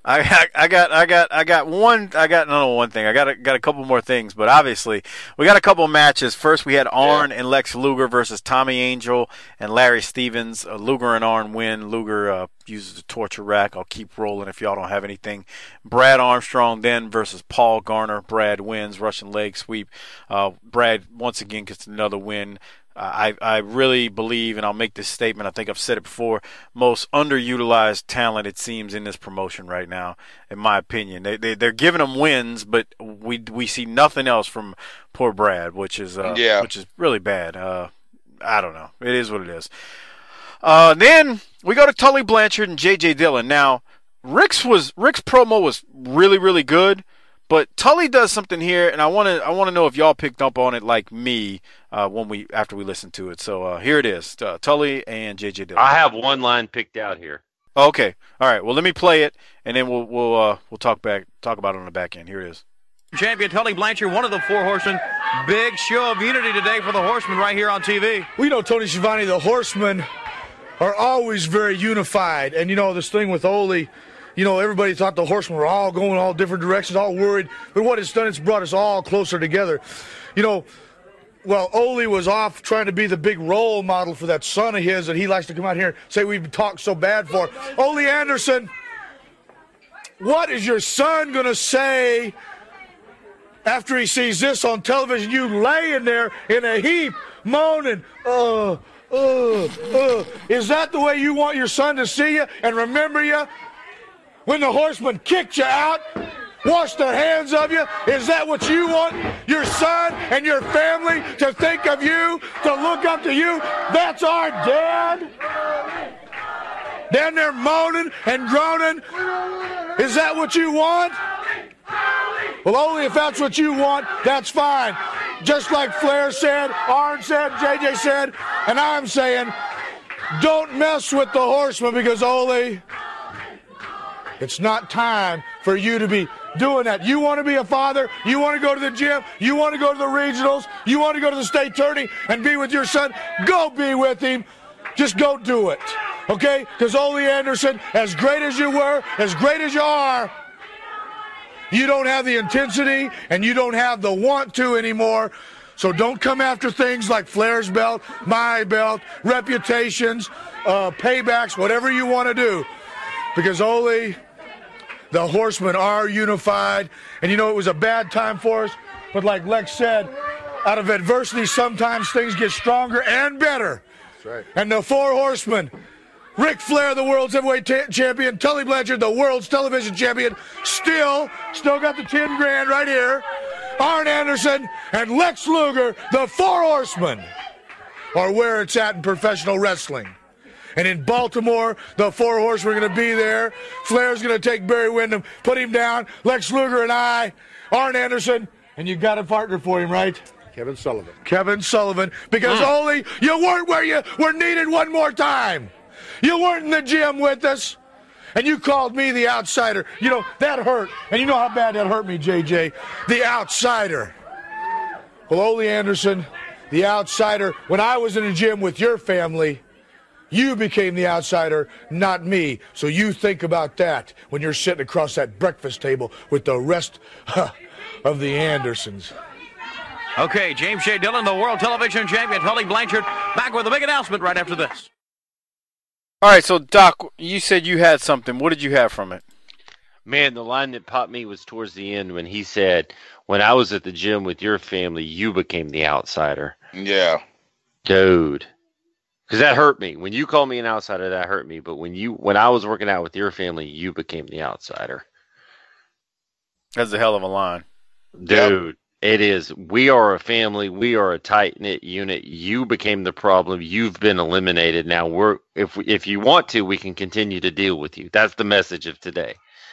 I got one thing. I got a couple more things, but obviously we got a couple matches. First, we had Arn and Lex Luger versus Tommy Angel and Larry Stevens. Luger and Arn win. Luger uses the torture rack. I'll keep rolling if y'all don't have anything. Brad Armstrong then versus Paul Garner. Brad wins. Russian leg sweep. Brad once again gets another win. I really believe, and I'll make this statement, I think I've said it before, most underutilized talent, it seems, in this promotion right now, in my opinion. They're giving them wins, but we see nothing else from poor Brad, which is really bad. I don't know. It is what it is. Then we go to Tully Blanchard and J.J. Dillon. Now, Rick's promo was really, really good. But Tully does something here, and I want to know if y'all picked up on it like me after we listened to it. So here it is, Tully and J.J. Dillon. I have one line picked out here. Okay, all right. Well, let me play it, and then we'll talk about it on the back end. Here it is. Champion Tully Blanchard, one of the four horsemen. Big show of unity today for the Horsemen right here on TV. We know, Tony Schiavone, the Horsemen are always very unified, and this thing with Ole. Everybody thought the Horsemen were all going all different directions, all worried. But what it's done, it's brought us all closer together. Well, Ole was off trying to be the big role model for that son of his that he likes to come out here and say we've talked so bad for. Ole Anderson, what is your son going to say after he sees this on television? You laying there in a heap, moaning, Is that the way you want your son to see you and remember you? When the Horsemen kicked you out, washed their hands of you, is that what you want your son and your family to think of you, to look up to you? That's our dad? Down there moaning and groaning? Is that what you want? Well, only if that's what you want, that's fine. Just like Flair said, Arn said, JJ said, and I'm saying, don't mess with the Horsemen because Ole, it's not time for you to be doing that. You want to be a father, you want to go to the gym, you want to go to the regionals, you want to go to the state tourney and be with your son, go be with him. Just go do it, okay? Because Ole Anderson, as great as you were, as great as you are, you don't have the intensity and you don't have the want to anymore. So don't come after things like Flair's belt, my belt, reputations, paybacks, whatever you want to do. Because Ole, the Horsemen are unified. And it was a bad time for us. But like Lex said, out of adversity, sometimes things get stronger and better. That's right. And the four Horsemen, Ric Flair, the world's heavyweight champion, Tully Blanchard, the world's television champion, still got the 10 grand right here. Arn Anderson and Lex Luger, the four Horsemen. are where it's at in professional wrestling. And in Baltimore, the Four Horsemen are going to be there. Flair's going to take Barry Windham, put him down. Lex Luger and I, Arn Anderson, and you got a partner for him, right? Kevin Sullivan. Kevin Sullivan, because only you weren't where you were needed one more time. You weren't in the gym with us, and you called me the outsider. You know, that hurt. And you know how bad that hurt me, JJ. The outsider. Well, Ole Anderson, the outsider, when I was in the gym with your family, you became the outsider, not me. So you think about that when you're sitting across that breakfast table with the rest of the Andersons. Okay, James J. Dillon, the world television champion, Tully Blanchard, back with a big announcement right after this. All right, so Doc, you said you had something. What did you have from it? Man, the line that popped me was towards the end when he said, when I was at the gym with your family, you became the outsider. Yeah. Dude. Because that hurt me. When you called me an outsider, that hurt me. But when I was working out with your family, you became the outsider. That's a hell of a line. Dude, Yep. It is. We are a family. We are a tight-knit unit. You became the problem. You've been eliminated. Now, if you want to, we can continue to deal with you. That's the message of today.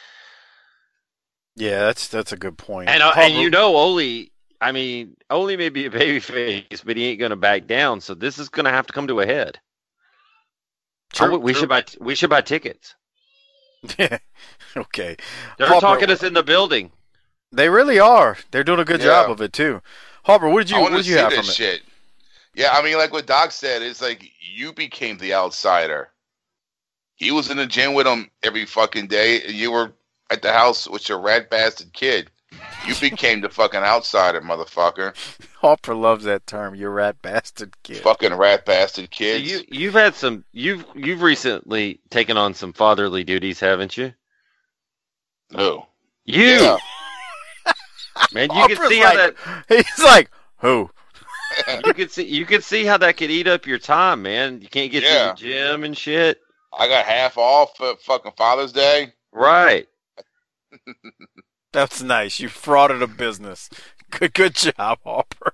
Yeah, that's a good point. And you know, Ole may be a babyface, but he ain't going to back down. So this is going to have to come to a head. True, we should buy tickets. Yeah. Okay. They're Harper, talking us in the building. They really are. They're doing a good job of it too. Harper, what did you have from it? Shit. Yeah, I mean, like what Doc said, it's like you became the outsider. He was in the gym with him every fucking day, and you were at the house with your rat bastard kid. You became the fucking outsider, motherfucker. Harper loves that term, you rat bastard kid. Fucking rat bastard kids. So you've had some. You've recently taken on some fatherly duties, haven't you? No. You. Yeah. Man, you Harper's can see like, how that. He's like, who? You could see how that could eat up your time, man. You can't get to the gym and shit. I got half off for fucking Father's Day. Right. That's nice. You frauded a business. Good job, Harper.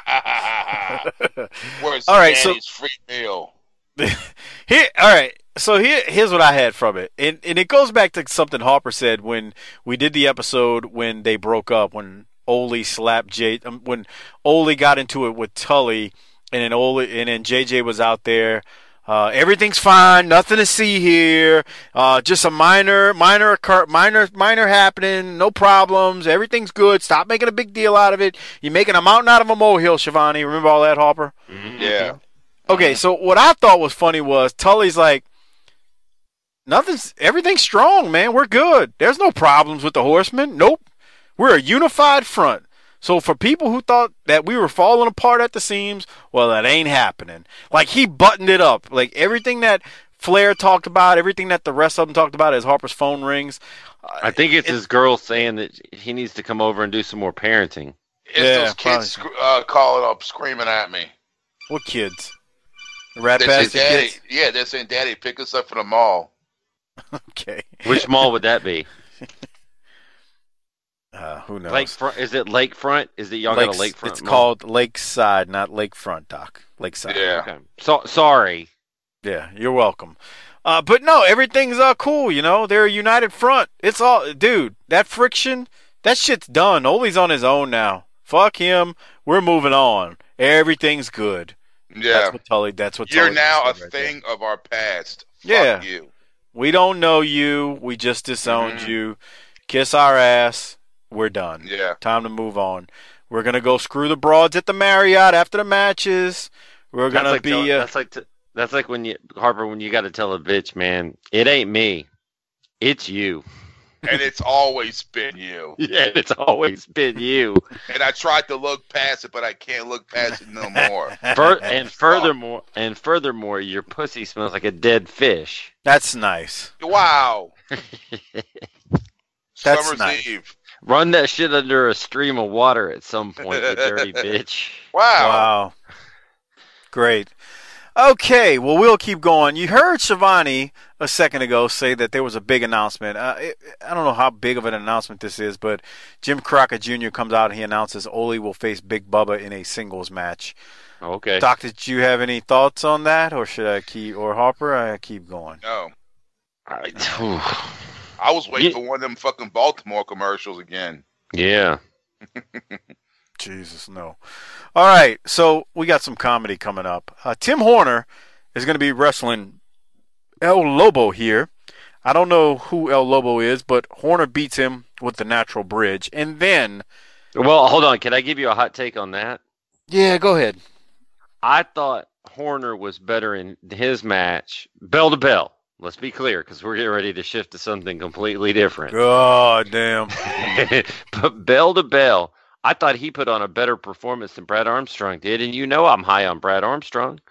Where's all right, Daddy's free meal? Here's what I had from it, and it goes back to something Harper said when we did the episode when they broke up, when Ole slapped when Ole got into it with Tully, and then JJ was out there. Everything's fine, nothing to see here. Just a minor happening, no problems. Everything's good. Stop making a big deal out of it. You're making a mountain out of a molehill, Shivani. Remember all that, Harper? Mm-hmm. Yeah. Okay, so what I thought was funny was Tully's like, everything's strong, man. We're good. There's no problems with the Horsemen. Nope. We're a unified front. So for people who thought that we were falling apart at the seams, well, that ain't happening. Like, he buttoned it up. Like, everything that Flair talked about, everything that the rest of them talked about as Harper's phone rings. I think it's his girl saying that he needs to come over and do some more parenting. It's those kids calling up, screaming at me. What kids? The rat bastard kids? Yeah, they're saying, Daddy, pick us up from the mall. Okay. Which mall would that be? Who knows? Lakefront? Is it Lakefront? Is it y'all got a Lakefront? It's called Lakeside, not Lakefront, Doc. Lakeside. Yeah. Okay. So sorry. Yeah, you're welcome. But no, everything's cool. You know, they're a united front. It's all, dude. That friction, that shit's done. Ole's on his own now. Fuck him. We're moving on. Everything's good. Yeah. That's what You're Tully now a right thing of our past. Yeah. Fuck you. We don't know you. We just disowned you. Kiss our ass. We're done. Yeah. Time to move on. We're going to go screw the broads at the Marriott after the matches. We're going to be... That's like when you, Harper, when you got to tell a bitch, man, it ain't me. It's you. And it's always been you. Yeah, it's always been you. And I tried to look past it, but I can't look past it no more. Furthermore, your pussy smells like a dead fish. That's nice. Wow. That's Summer's nice. Eve. Run that shit under a stream of water at some point, you dirty bitch. Wow. Great. Okay, well, we'll keep going. You heard Shivani a second ago say that there was a big announcement. I don't know how big of an announcement this is, but Jim Crockett Jr. comes out and he announces Ole will face Big Bubba in a singles match. Okay. Doc, did you have any thoughts on that, or should I or Harper? I keep going. No. I was waiting for one of them fucking Baltimore commercials again. Yeah. Jesus, no. All right, so we got some comedy coming up. Tim Horner is going to be wrestling El Lobo here. I don't know who El Lobo is, but Horner beats him with the natural bridge. And then... Well, hold on. Can I give you a hot take on that? Yeah, go ahead. I thought Horner was better in his match, bell to bell. Let's be clear, because we're getting ready to shift to something completely different. God damn. But bell to bell, I thought he put on a better performance than Brad Armstrong did, and you know I'm high on Brad Armstrong.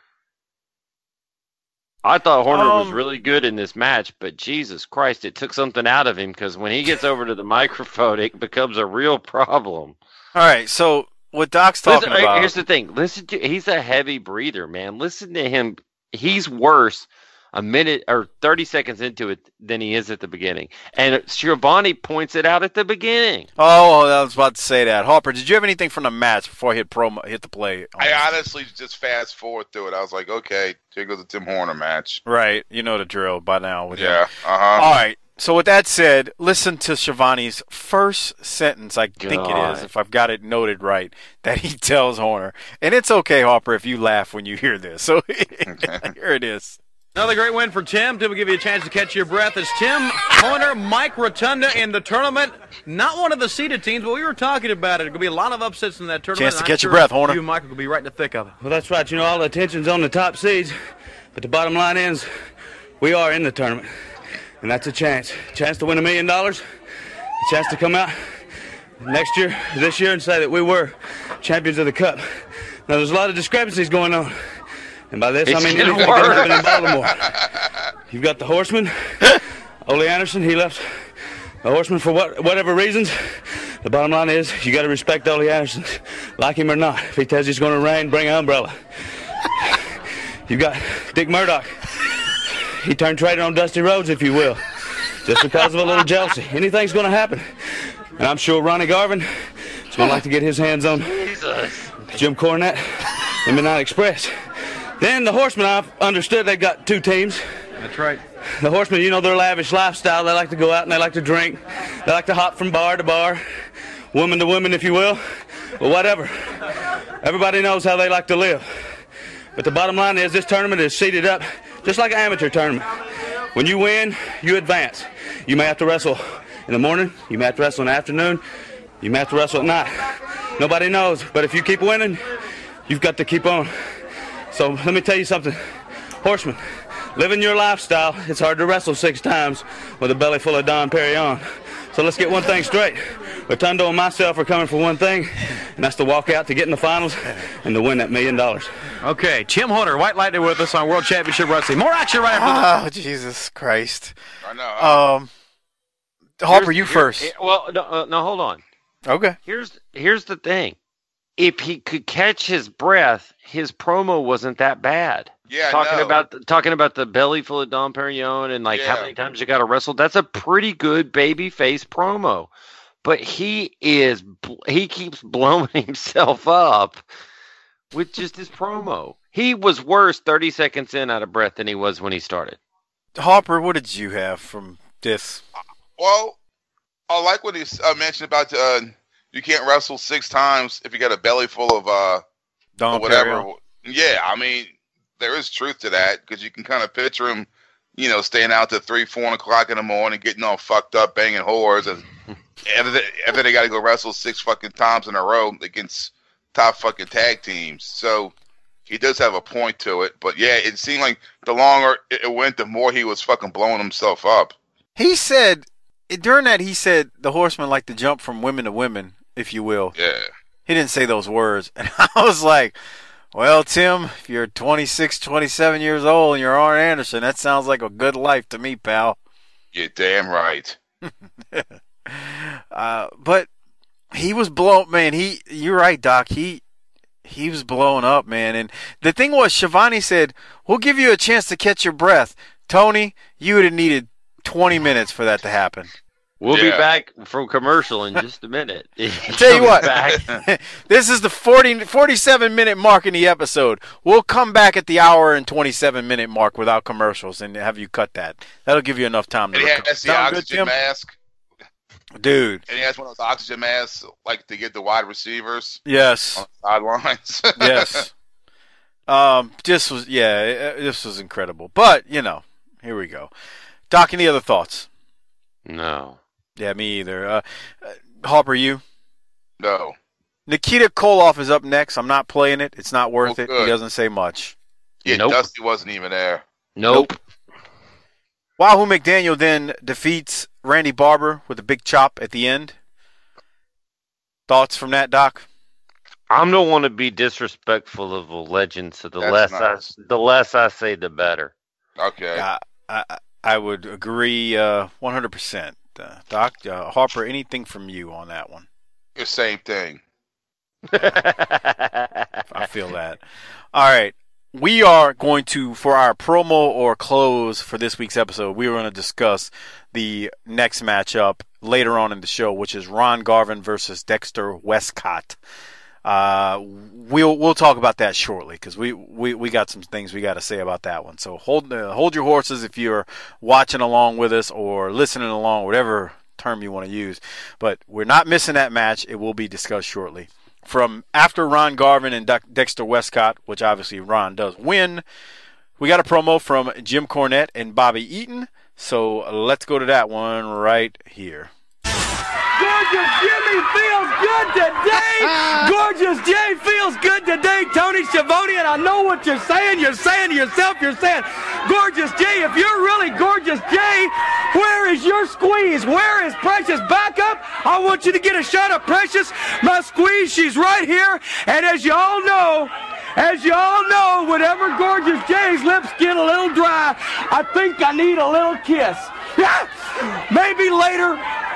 I thought Horner was really good in this match, but Jesus Christ, it took something out of him, because when he gets over to the microphone, it becomes a real problem. All right, so what Doc's talking about... Here's the thing. He's a heavy breather, man. Listen to him. He's worse a minute or 30 seconds into it than he is at the beginning. And Schiavone points it out at the beginning. Oh, I was about to say that. Harper, did you have anything from the match before I hit the play? I honestly just fast forward through it. I was like, okay, here goes the Tim Horner match. Right. You know the drill by now. Yeah. All right. So with that said, listen to Schiavone's first sentence, I think it is, if I've got it noted right, that he tells Horner. And it's okay, Harper, if you laugh when you hear this. So here it is. Another great win for Tim. Tim will give you a chance to catch your breath. As Tim Horner, Mike Rotunda in the tournament. Not one of the seeded teams, but we were talking about it. There's going to be a lot of upsets in that tournament. Chance to catch your breath, Horner. You and Michael will be right in the thick of it. Well, that's right. You know, all the attention's on the top seeds. But the bottom line is, we are in the tournament. And that's a chance. A chance to win $1 million. A chance to come out this year, and say that we were champions of the Cup. Now, there's a lot of discrepancies going on. And by this, I mean anything can happen in Baltimore. You've got the Horseman, Ole Anderson. He left the Horseman for whatever reasons. The bottom line is, you got to respect Ole Anderson, like him or not. If he tells you it's going to rain, bring an umbrella. You've got Dick Murdoch. He turned traitor on Dusty Rhodes, if you will, just because of a little jealousy. Anything's going to happen. And I'm sure Ronnie Garvin is going to like to get his hands on Jim Cornette and Midnight Express. Then the Horsemen, I've understood they've got two teams. That's right. The Horsemen, you know their lavish lifestyle. They like to go out and they like to drink. They like to hop from bar to bar, woman to woman, if you will. But whatever. Everybody knows how they like to live. But the bottom line is, this tournament is seeded up just like an amateur tournament. When you win, you advance. You may have to wrestle in the morning. You may have to wrestle in the afternoon. You may have to wrestle at night. Nobody knows. But if you keep winning, you've got to keep on. So let me tell you something. Horseman, living your lifestyle, it's hard to wrestle 6 times with a belly full of Dom Perignon. So let's get one thing straight. Rotundo and myself are coming for one thing, and that's to walk out to get in the finals and to win that $1 million. Okay, Tim Horner, White Lightning with us on World Championship Wrestling. More action right after this. Oh, Jesus Christ. I know. Harper, you first. No, hold on. Okay. Here's the thing. If he could catch his breath, his promo wasn't that bad. Yeah, talking about the belly full of Dom Perignon and how many times you got to wrestle. That's a pretty good babyface promo. But he keeps blowing himself up with just his promo. He was worse 30 seconds in out of breath than he was when he started. Harper, what did you have from this? Well, I like what he mentioned about you can't wrestle 6 times if you got a belly full of Dom whatever. Perignon. Yeah, I mean, there is truth to that, because you can kind of picture him, staying out to 3, 4 o'clock in the morning, getting all fucked up, banging whores, and after they got to go wrestle 6 fucking times in a row against top fucking tag teams. So he does have a point to it. But yeah, it seemed like the longer it went, the more he was fucking blowing himself up. He said, during that, the Horsemen like to jump from women to women, if you will. Yeah. He didn't say those words. And I was like, well, Tim, if you're 26, 27 years old and you're Arn Anderson, that sounds like a good life to me, pal. You're damn right. But he was blown, man. You're right, Doc. He was blown up, man. And the thing was, Schiavone said, we'll give you a chance to catch your breath. Tony, you would have needed 20 minutes for that to happen. We'll be back from commercial in just a minute. Tell you what, this is the 47-minute mark in the episode. We'll come back at the hour and 27-minute mark without commercials and have you cut that. That'll give you enough time to recover. That's the oxygen mask. Dude. And he has one of those oxygen masks like to get the wide receivers. Yes. On the sidelines. Yes. This was incredible. But, here we go. Doc, any other thoughts? No. Yeah, me either. Harper, you? No. Nikita Koloff is up next. I'm not playing it. It's not worth it. He doesn't say much. Yeah, nope. Dusty wasn't even there. Nope. Wahoo McDaniel then defeats Randy Barber with a big chop at the end. Thoughts from that, Doc? I don't want to be disrespectful of a legend, so the less I say, the better. Okay. I would agree 100%. Doc, Harper, anything from you on that one? The same thing. I feel that. All right. We are going to, for our promo or close for this week's episode, we are going to discuss the next matchup later on in the show, which is Ron Garvin versus Dexter Westcott. We'll talk about that shortly because we got some things we got to say about that one. So hold your horses if you're watching along with us or listening along, whatever term you want to use. But we're not missing that match. It will be discussed shortly. From after Ron Garvin and Dexter Westcott, which obviously Ron does win, we got a promo from Jim Cornette and Bobby Eaton. So let's go to that one right here. Gorgeous Jimmy feels good today. Gorgeous Jay feels good today. Tony Schiavone, and I know what you're saying. You're saying to yourself, Gorgeous Jay, if you're really Gorgeous Jay, where is your squeeze? Where is Precious? Back up. I want you to get a shot of Precious. My squeeze, she's right here. And as you all know, whenever Gorgeous Jay's lips get a little dry, I think I need a little kiss. Maybe later.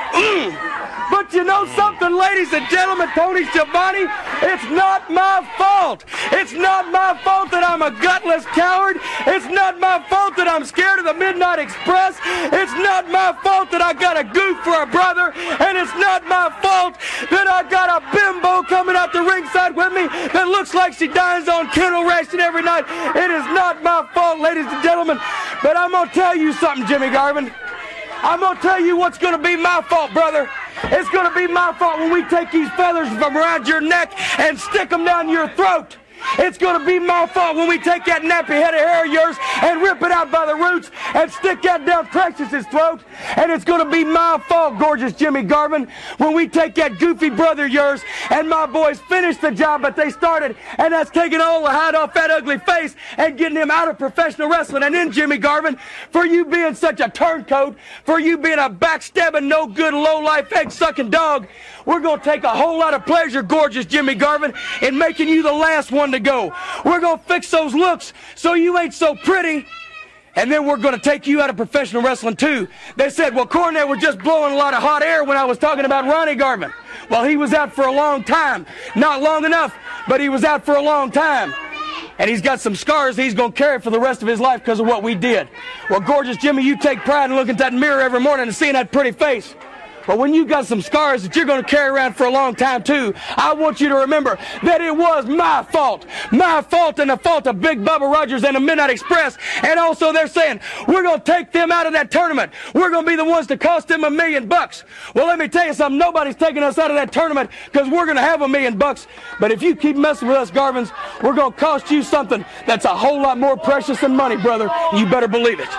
But you know something, ladies and gentlemen, Tony Schiavone, it's not my fault. It's not my fault that I'm a gutless coward. It's not my fault that I'm scared of the Midnight Express. It's not my fault that I got a goof for a brother. And it's not my fault that I got a bimbo coming out the ringside with me that looks like she dines on kennel ration every night. It is not my fault, ladies and gentlemen. But I'm going to tell you something, Jimmy Garvin. I'm going to tell you what's going to be my fault, brother. It's going to be my fault when we take these feathers from around your neck and stick them down your throat. It's going to be my fault when we take that nappy head of hair of yours and rip it out by the roots and stick that down Precious's throat. And it's going to be my fault, Gorgeous Jimmy Garvin, when we take that goofy brother of yours and my boys finish the job that they started, and that's taking all the hide off that ugly face and getting him out of professional wrestling. And then, Jimmy Garvin, for you being such a turncoat, for you being a backstabbing, no-good, low-life, egg-sucking dog, we're going to take a whole lot of pleasure, Gorgeous Jimmy Garvin, in making you the last one to go. We're going to fix those looks so you ain't so pretty. And then we're going to take you out of professional wrestling, too. They said, well, Cornette was just blowing a lot of hot air when I was talking about Ronnie Garvin. Well, he was out for a long time. Not long enough, but he was out for a long time. And he's got some scars he's going to carry for the rest of his life because of what we did. Well, Gorgeous Jimmy, you take pride in looking at that mirror every morning and seeing that pretty face. But when you got some scars that you're going to carry around for a long time, too, I want you to remember that it was my fault. My fault and the fault of Big Bubba Rogers and the Midnight Express. And also they're saying, we're going to take them out of that tournament. We're going to be the ones to cost them $1 million. Well, let me tell you something. Nobody's taking us out of that tournament because we're going to have $1 million. But if you keep messing with us, Garvins, we're going to cost you something that's a whole lot more precious than money, brother. You better believe it.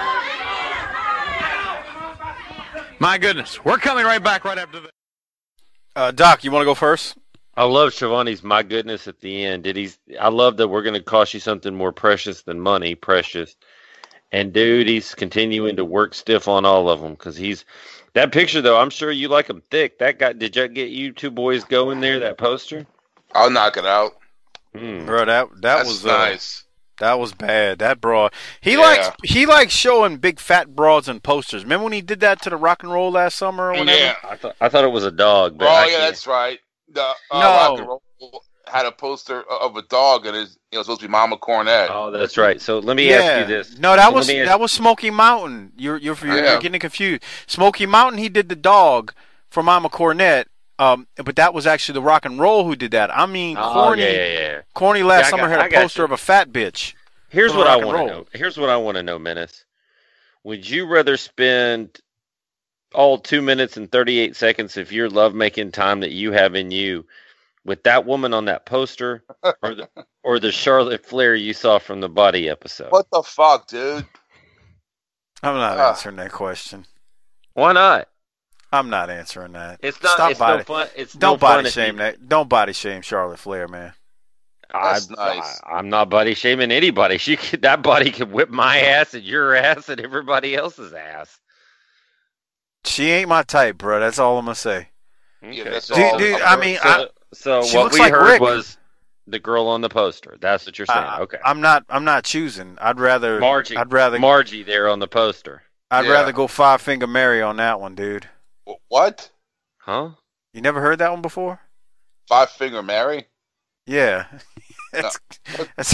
My goodness. We're coming right back right after this. Doc, you want to go first? I love Schiavone's my goodness at the end. I love that we're going to cost you something more precious than money, Precious. And, dude, he's continuing to work stiff on all of them because that picture, though, I'm sure you like him thick. That guy, did that get you two boys going there, that poster? I'll knock it out. Bro, that was nice. That was bad. That broad. He likes showing big fat broads and posters. Remember when he did that to the Rock and Roll last summer or whatever? Yeah. I thought it was a dog. But yeah, that's right. The Rock and Roll had a poster of a dog, and it's supposed to be Mama Cornette. Oh, that's right. So let me ask you this. No, that was Smoky Mountain. You're getting confused. Smoky Mountain, he did the dog for Mama Cornette. But that was actually the Rock and Roll who did that. I mean, Corny last summer had a poster of a fat bitch. Here's what I want to know. Here's what I want to know, Menace. Would you rather spend all 2 minutes and 38 seconds of your lovemaking time that you have in you with that woman on that poster, or the Charlotte Flair you saw from the Body episode? What the fuck, dude? I'm not answering that question. Why not? I'm not answering that. It's not. Stop it's body. no fun. It's don't no body fun shame that. Don't body shame Charlotte Flair, man. That's nice. I'm not body shaming anybody. That body could whip my ass and your ass and everybody else's ass. She ain't my type, bro. That's all I'm gonna say. Yeah, dude, I mean, so what we like heard Rick. was the girl on the poster. That's what you're saying. Okay. I'm not choosing. I'd rather Margie there on the poster. I'd rather go 5-Finger Mary on that one, dude. What? Huh? You never heard that one before? 5-Finger Mary? Yeah. It's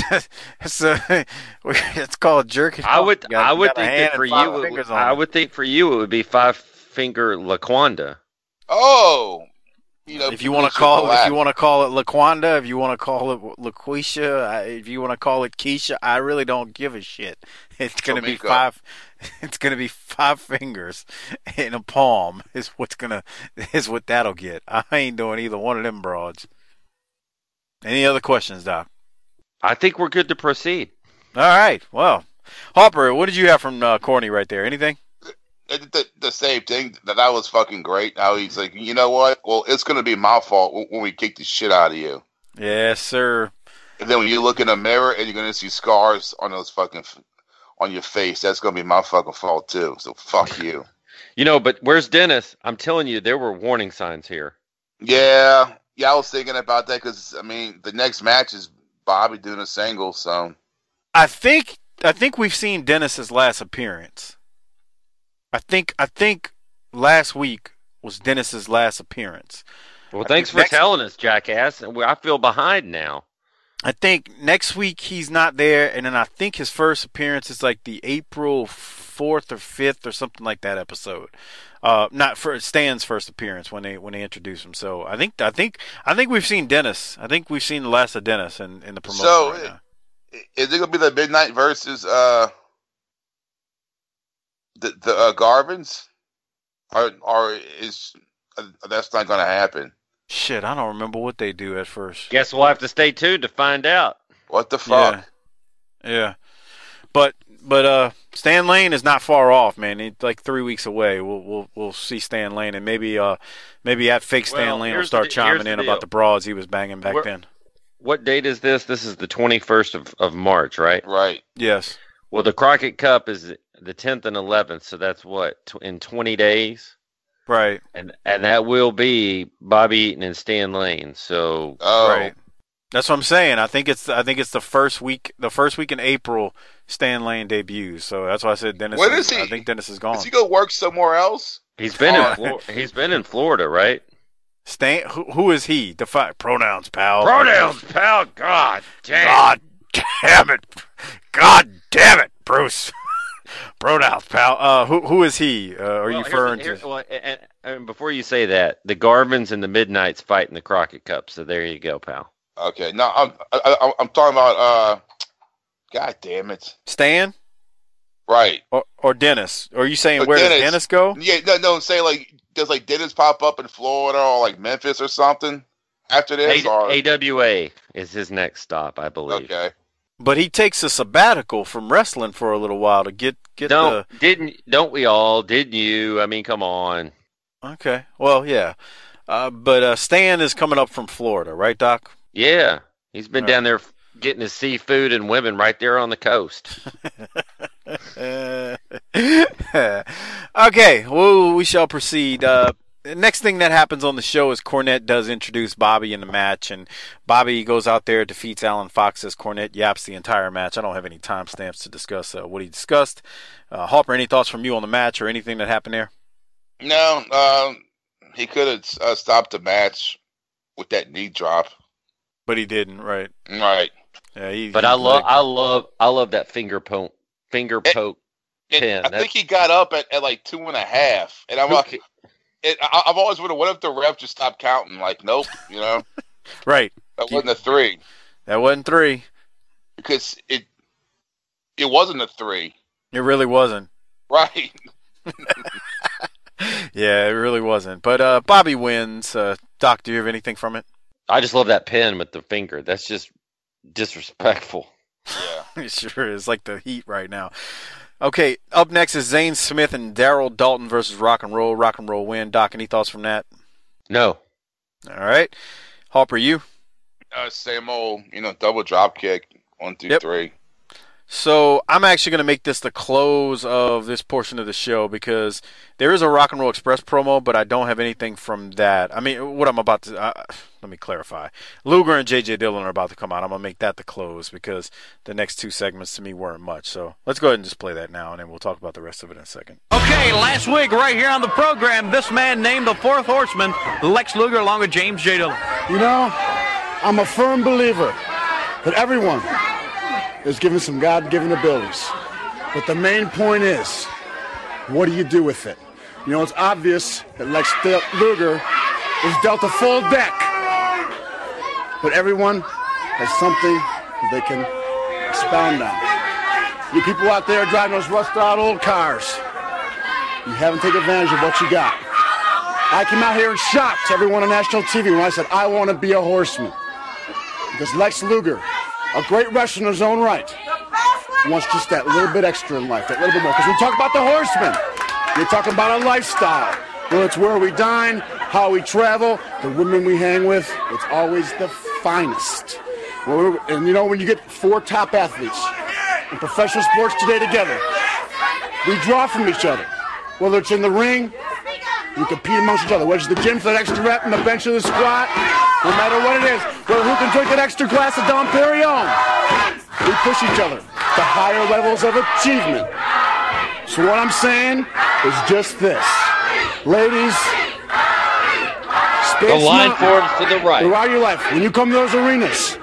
called jerking. I would think that for you. I would think for you it would be 5-Finger Laquanda. Oh. If you want to call it Laquanda, if you want to call it LaQuisha, if you want to call it Keisha, I really don't give a shit. It's gonna be five. It's gonna be 5 fingers in a palm. Is what that'll get. I ain't doing either one of them broads. Any other questions, Doc? I think we're good to proceed. All right. Well, Harper, what did you have from Corny right there? Anything? The same thing. That was fucking great. Now he's like, you know what? Well, it's going to be my fault when we kick the shit out of you. Yes, sir. And then when you look in the mirror and you're going to see scars on those fucking on your face, that's going to be my fucking fault too. So fuck you. But where's Dennis? I'm telling you, there were warning signs here. Yeah, I was thinking about that because I mean, the next match is Bobby doing a single. So I think we've seen Dennis's last appearance. I think last week was Dennis's last appearance. Well, thanks for telling us, jackass. I feel behind now. I think next week he's not there, and then I think his first appearance is like the April 4th or 5th or something like that episode. Not for Stan's first appearance when they introduce him. So I think we've seen Dennis. I think we've seen the last of Dennis in the promotion. So right now. Is it gonna be the Midnight versus the Garvins, or is that's not gonna happen? Shit, I don't remember what they do at first. Guess we'll have to stay tuned to find out. What the fuck? Yeah. But Stan Lane is not far off, man. He's like 3 weeks away. We'll see Stan Lane, and maybe that fake Stan Lane will start chiming in about the broads he was banging back then. What date is this? This is the 21st of March, right? Right. Yes. Well, the Crockett Cup is the 10th and 11th, so that's what, in 20 days? Right. And that will be Bobby Eaton and Stan Lane. So right. That's what I'm saying. I think it's the first week in April Stan Lane debuts. So that's why I said Dennis. When is he? I think Dennis is gone. Does he go work somewhere else? He's been in Florida, right? Stan, who is he? Define pronouns, pal. Pronouns, pal. God damn. God damn it. God damn it, Bruce. Pronouns, pal. Who is he? Are you referring to? And before you say that, the Garvins and the Midnights fight in the Crockett Cup. So there you go, pal. Okay. No, I'm talking about. God damn it. Stan. Right. Or Dennis. Or are you saying where does Dennis go? Yeah. No. I'm saying like does like Dennis pop up in Florida or like Memphis or something after this? AWA is his next stop, I believe. Okay. But he takes a sabbatical from wrestling for a little while to get don't we all? Didn't you? I mean, come on. Okay. Well, yeah. But Stan is coming up from Florida, right, Doc? Yeah. He's been down there getting his seafood and women right there on the coast. Okay. Well, we shall proceed. Next thing that happens on the show is Cornette does introduce Bobby in the match, and Bobby goes out there, defeats Alan Fox as Cornette yaps the entire match. I don't have any timestamps to discuss what he discussed. Harper, any thoughts from you on the match or anything that happened there? No, he could have stopped the match with that knee drop. But he didn't, right? Right. Yeah, but I love that finger poke pin. I think he got up at like 2.5, and I'm like, I've always wondered, what if the ref just stopped counting? Like, nope, Right. That wasn't a 3. That wasn't 3. Because it wasn't a 3. It really wasn't. Right. Yeah, it really wasn't. But Bobby wins. Doc, do you have anything from it? I just love that pin with the finger. That's just disrespectful. Yeah. It sure is. Like the heat right now. Okay, up next is Zane Smith and Daryl Dalton versus Rock and Roll. Rock and Roll win. Doc, any thoughts from that? No. All right. Harper, you? Same old, double drop kick, 1, 2, 3. So I'm actually going to make this the close of this portion of the show because there is a Rock and Roll Express promo, but I don't have anything from that. I mean, what I'm about to let me clarify. Luger and J.J. Dillon are about to come out. I'm going to make that the close because the next 2 segments to me weren't much. So let's go ahead and just play that now, and then we'll talk about the rest of it in a second. Okay, last week right here on the program, this man named the 4th Horseman, Lex Luger, along with James J. Dillon. I'm a firm believer that everyone is given some God-given abilities. But the main point is, what do you do with it? It's obvious that Lex Luger is dealt a full deck. But everyone has something that they can expound on. You people out there driving those rusted-out old cars, you haven't taken advantage of what you got. I came out here and shocked everyone on national TV when I said I want to be a horseman. Because Lex Luger, a great wrestler in his own right, wants just that little bit extra in life, that little bit more. Because we talk about the horseman, we're talking about a lifestyle. Well, it's where we dine, how we travel, the women we hang with. It's always the finest. And when you get 4 top athletes in professional sports today together, we draw from each other. Whether it's in the ring, we compete amongst each other. Whether it's the gym for that extra rep and the bench or the squat, no matter what it is. Whether who can drink an extra glass of Dom Perignon. We push each other to higher levels of achievement. So what I'm saying is just this. Ladies, the line forward to the right. Throughout your life, when you come to those arenas.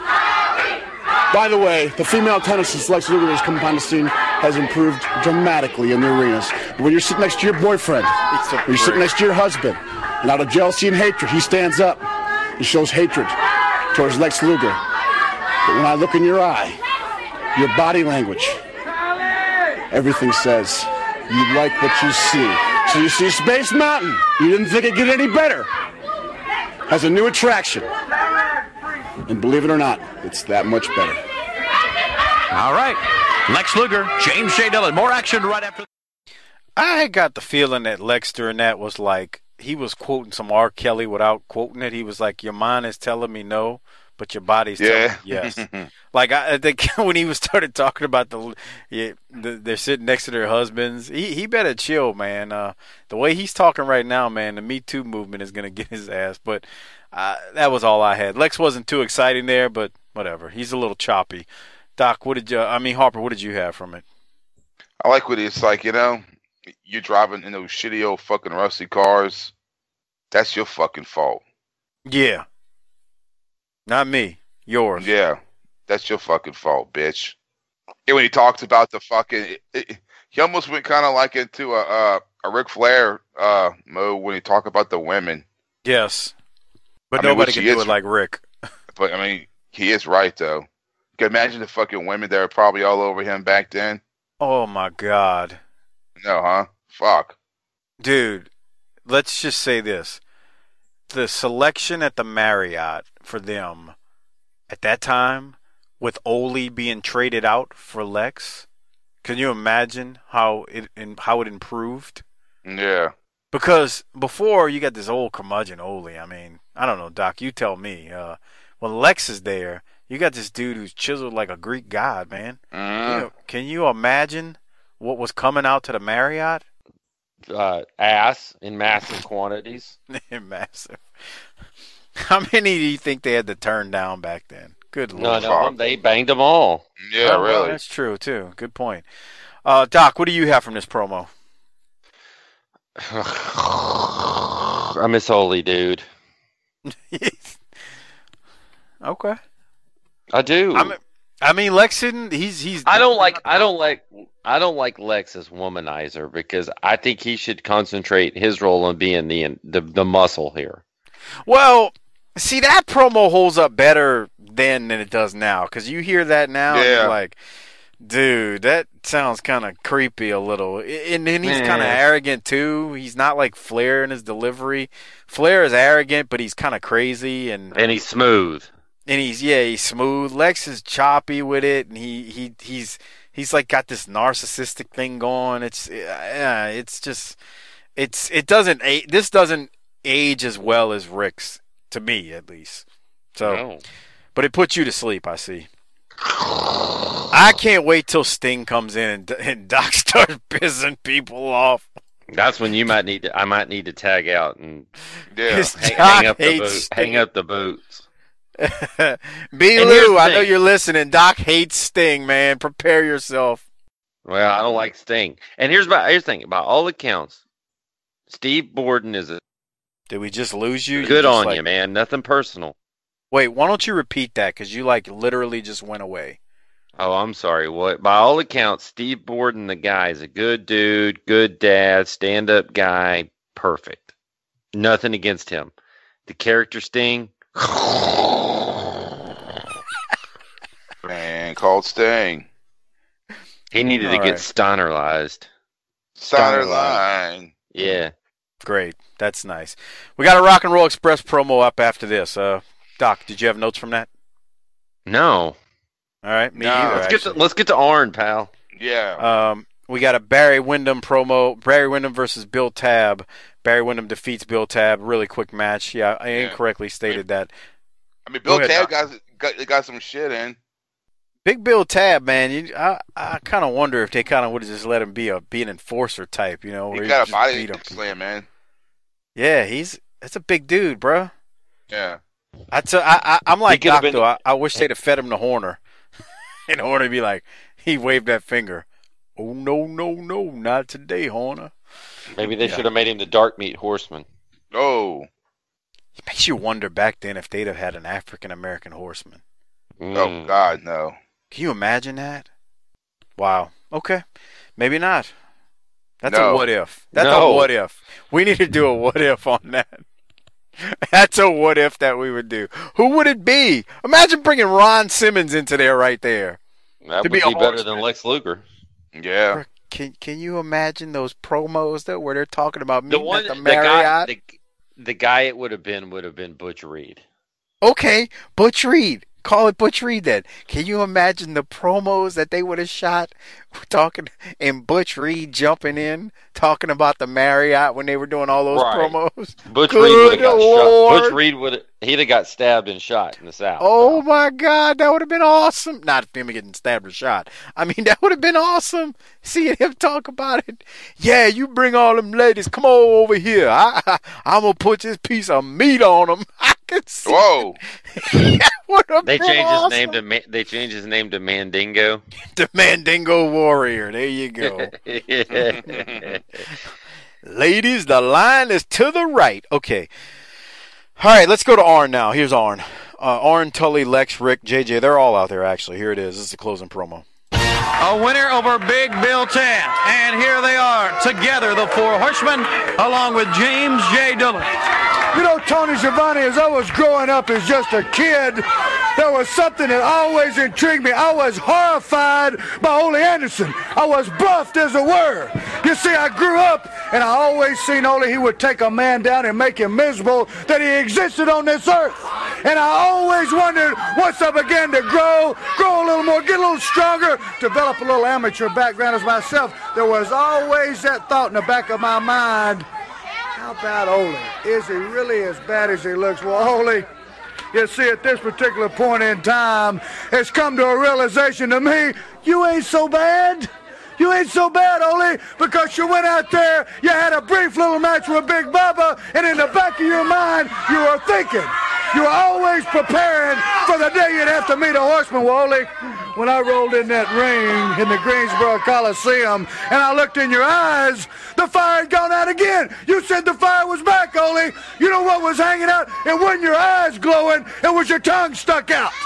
By the way, the female tennis since Lex Luger has come upon the scene has improved dramatically in the arenas. When you're sitting next to your boyfriend, when you're sitting next to your husband, and out of jealousy and hatred, he stands up. He shows hatred towards Lex Luger. But when I look in your eye, your body language, everything says you like what you see. So you see Space Mountain. You didn't think it'd get any better. Has a new attraction. And believe it or not, it's that much better. All right. Lex Luger, James J. Dillon. More action right after. I got the feeling that Lex during that was like, he was quoting some R. Kelly without quoting it. He was like, your mind is telling me no, but your body's telling me yes. Like, I think when he started talking about they're sitting next to their husbands, he better chill, man. The way he's talking right now, man, the Me Too movement is going to get his ass. But that was all I had. Lex wasn't too exciting there, but whatever. He's a little choppy. Doc, Harper, what did you have from it? I like what it's like, you're driving in those shitty old fucking rusty cars. That's your fucking fault. Yeah. Not me. Yours. Yeah. That's your fucking fault, bitch. And when he talks about the fucking... he almost went kind of like into a Ric Flair mode when he talked about the women. Yes. But nobody can do it like Rick. But, he is right, though. You can imagine the fucking women that were probably all over him back then. Oh, my God. No, huh? Fuck. Dude, let's just say this. The selection at the Marriott for them at that time, with Ole being traded out for Lex, can you imagine how it improved? Yeah. Because before, you got this old curmudgeon Ole. I don't know, Doc, you tell me. When Lex is there, you got this dude who's chiseled like a Greek god, man. Can you imagine what was coming out to the Marriott? Ass in massive quantities. Massive. How many do you think they had to turn down back then? Good Lord. No, they banged them all. Yeah, really. Well, that's true, too. Good point. Doc, what do you have from this promo? I miss Ole, dude. Okay. I do. I mean, Lex isn't. He's. I don't like Lex as womanizer because I think he should concentrate his role on being the muscle here. Well, see, that promo holds up better then than it does now because you hear that now and you're like, dude, that sounds kind of creepy a little. And then he's kind of arrogant too. He's not like Flair in his delivery. Flair is arrogant, but he's kind of crazy and he's smooth. And he's smooth. Lex is choppy with it, and he's like got this narcissistic thing going. This doesn't age as well as Rick's, to me at least. So, but it puts you to sleep. I see. I can't wait till Sting comes in and Doc starts pissing people off. That's when I might need to tag out and hang up the boots. B. Lou, I know you're listening. Doc hates Sting, man. Prepare yourself. Well, I don't like Sting. And here's the thing. By all accounts, Steve Borden is a... Did we just lose you? Good on you, man. Nothing personal. Wait, why don't you repeat that? Because you, literally just went away. Oh, I'm sorry. What? By all accounts, Steve Borden, the guy, is a good dude, good dad, stand-up guy, perfect. Nothing against him. The character Sting... Man, called Sting. He needed to get Steinerlized. Steinerline. Yeah. Great. That's nice. We got a Rock and Roll Express promo up after this. Doc, did you have notes from that? No. All right. Me either. Let's get to Arn, pal. Yeah. We got a Barry Windham promo. Barry Windham versus Bill Tabb. Barry Windham defeats Bill Tabb. Really quick match. Yeah, I incorrectly stated that. I mean, Bill Tabb got some shit in. Big Bill Tabb, man. I kind of wonder if they kind of would have just let him be an enforcer type, you know. He got a body slam, man. Yeah, that's a big dude, bro. Yeah. I'm like Doc, though. I wish they'd have fed him to Horner. And Horner be like, he waved that finger. Oh, no, not today, Horner. Maybe they should have made him the Dark Meat Horseman. Oh. It makes you wonder back then if they'd have had an African-American horseman. Oh, God, no. Can you imagine that? Wow. Okay. Maybe not. That's a what if. That's a what if. We need to do a what if on that. That's a what if that we would do. Who would it be? Imagine bringing Ron Simmons into there right there. That would be better than Lex Luger. Yeah. Can you imagine those promos where they're talking about meeting at the Marriott? The guy it would have been Butch Reed. Okay, Butch Reed. Call it Butch Reed then. Can you imagine the promos that they would have shot and Butch Reed jumping in talking about the Marriott when they were doing all those promos? Butch Reed would have got shot. Butch Reed he'd have got stabbed and shot in the South. Oh my God, that would have been awesome. Not him getting stabbed or shot. I mean, that would have been awesome. Seeing him talk about it. Yeah, you bring all them ladies. Come on over here. I'm gonna put this piece of meat on them. I can see. Whoa. They changed his name to Mandingo. The Mandingo Warrior. There you go. Ladies, the line is to the right. Okay. All right, let's go to Arn now. Here's Arn. Arn, Tully, Lex, Rick, JJ, they're all out there, actually. Here it is. This is the closing promo. A winner over Big Bill Tabb. And here they are together, the Four Horsemen, along with James J. Dillon. You know, Tony Schiavone, as I was growing up as just a kid, there was something that always intrigued me. I was horrified by Ole Anderson. I was buffed as it were. You see, I grew up, and I always seen Ole, he would take a man down and make him miserable that he existed on this earth. And I always wondered what's up again to grow a little more, get a little stronger, develop a little amateur background as myself. There was always that thought in the back of my mind, how about Ole? Is he really as bad as he looks? Well, Ole, you see, at this particular point in time, it's come to a realization to me, you ain't so bad. You ain't so bad, Ole, because you went out there, you had a brief little match with Big Bubba, and in the back of your mind, you were thinking, you were always preparing for the day you'd have to meet a horseman. Well, Ole, when I rolled in that ring in the Greensboro Coliseum, and I looked in your eyes, the fire had gone out again. You said the fire was back, Ole. You know what was hanging out? It wasn't your eyes glowing, it was your tongue stuck out.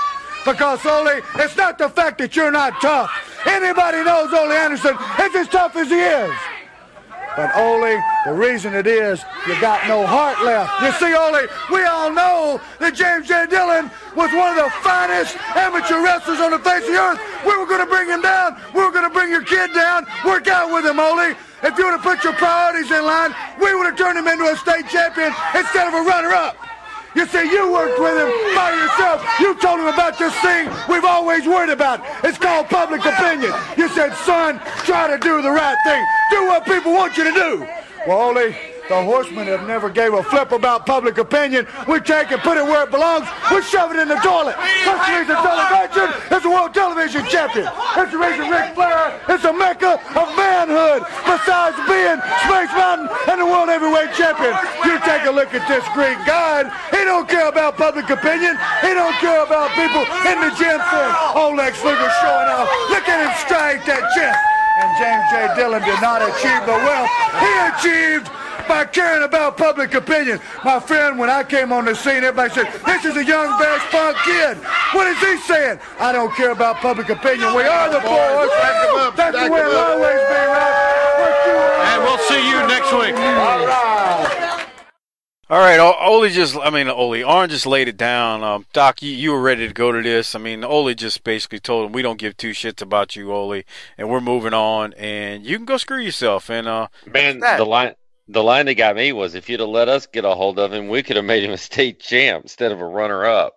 Because, Ole, it's not the fact that you're not tough. Anybody knows Ole Anderson is as tough as he is. But, Ole, the reason it is, you got no heart left. You see, Ole, we all know that James J. Dillon was one of the finest amateur wrestlers on the face of the earth. We were going to bring him down. We were going to bring your kid down. Work out with him, Ole. If you would have put your priorities in line, we would have turned him into a state champion instead of a runner-up. You see, you worked with him by yourself. You told him about this thing we've always worried about. It's called public opinion. You said, son, try to do the right thing. Do what people want you to do. Well, Ole, the Horsemen have never gave a flip about public opinion. We take it, put it where it belongs. We shove it in the toilet. That's the reason television is a world television champion. That's the reason Ric Flair is a mecca of manhood, besides being Space Mountain and the world heavyweight champion. You take a look at this Greek god. He don't care about public opinion. He don't care about people in the gym saying, oh, Lex Luger showing off. Look at him strike that chest. And James J. Dillon did not achieve the wealth he achieved by caring about public opinion. My friend, when I came on the scene, everybody said, this is a young, fast punk kid. What is he saying? I don't care about public opinion. We are the boys. That's the way it'll always be, right? And we'll see you next week. All right. All right, Ole, Arn just laid it down. Doc, you were ready to go to this. I mean, Ole just basically told him, we don't give two shits about you, Ole, and we're moving on, and you can go screw yourself. And man, the line that got me was, if you'd have let us get a hold of him, we could have made him a state champ instead of a runner-up.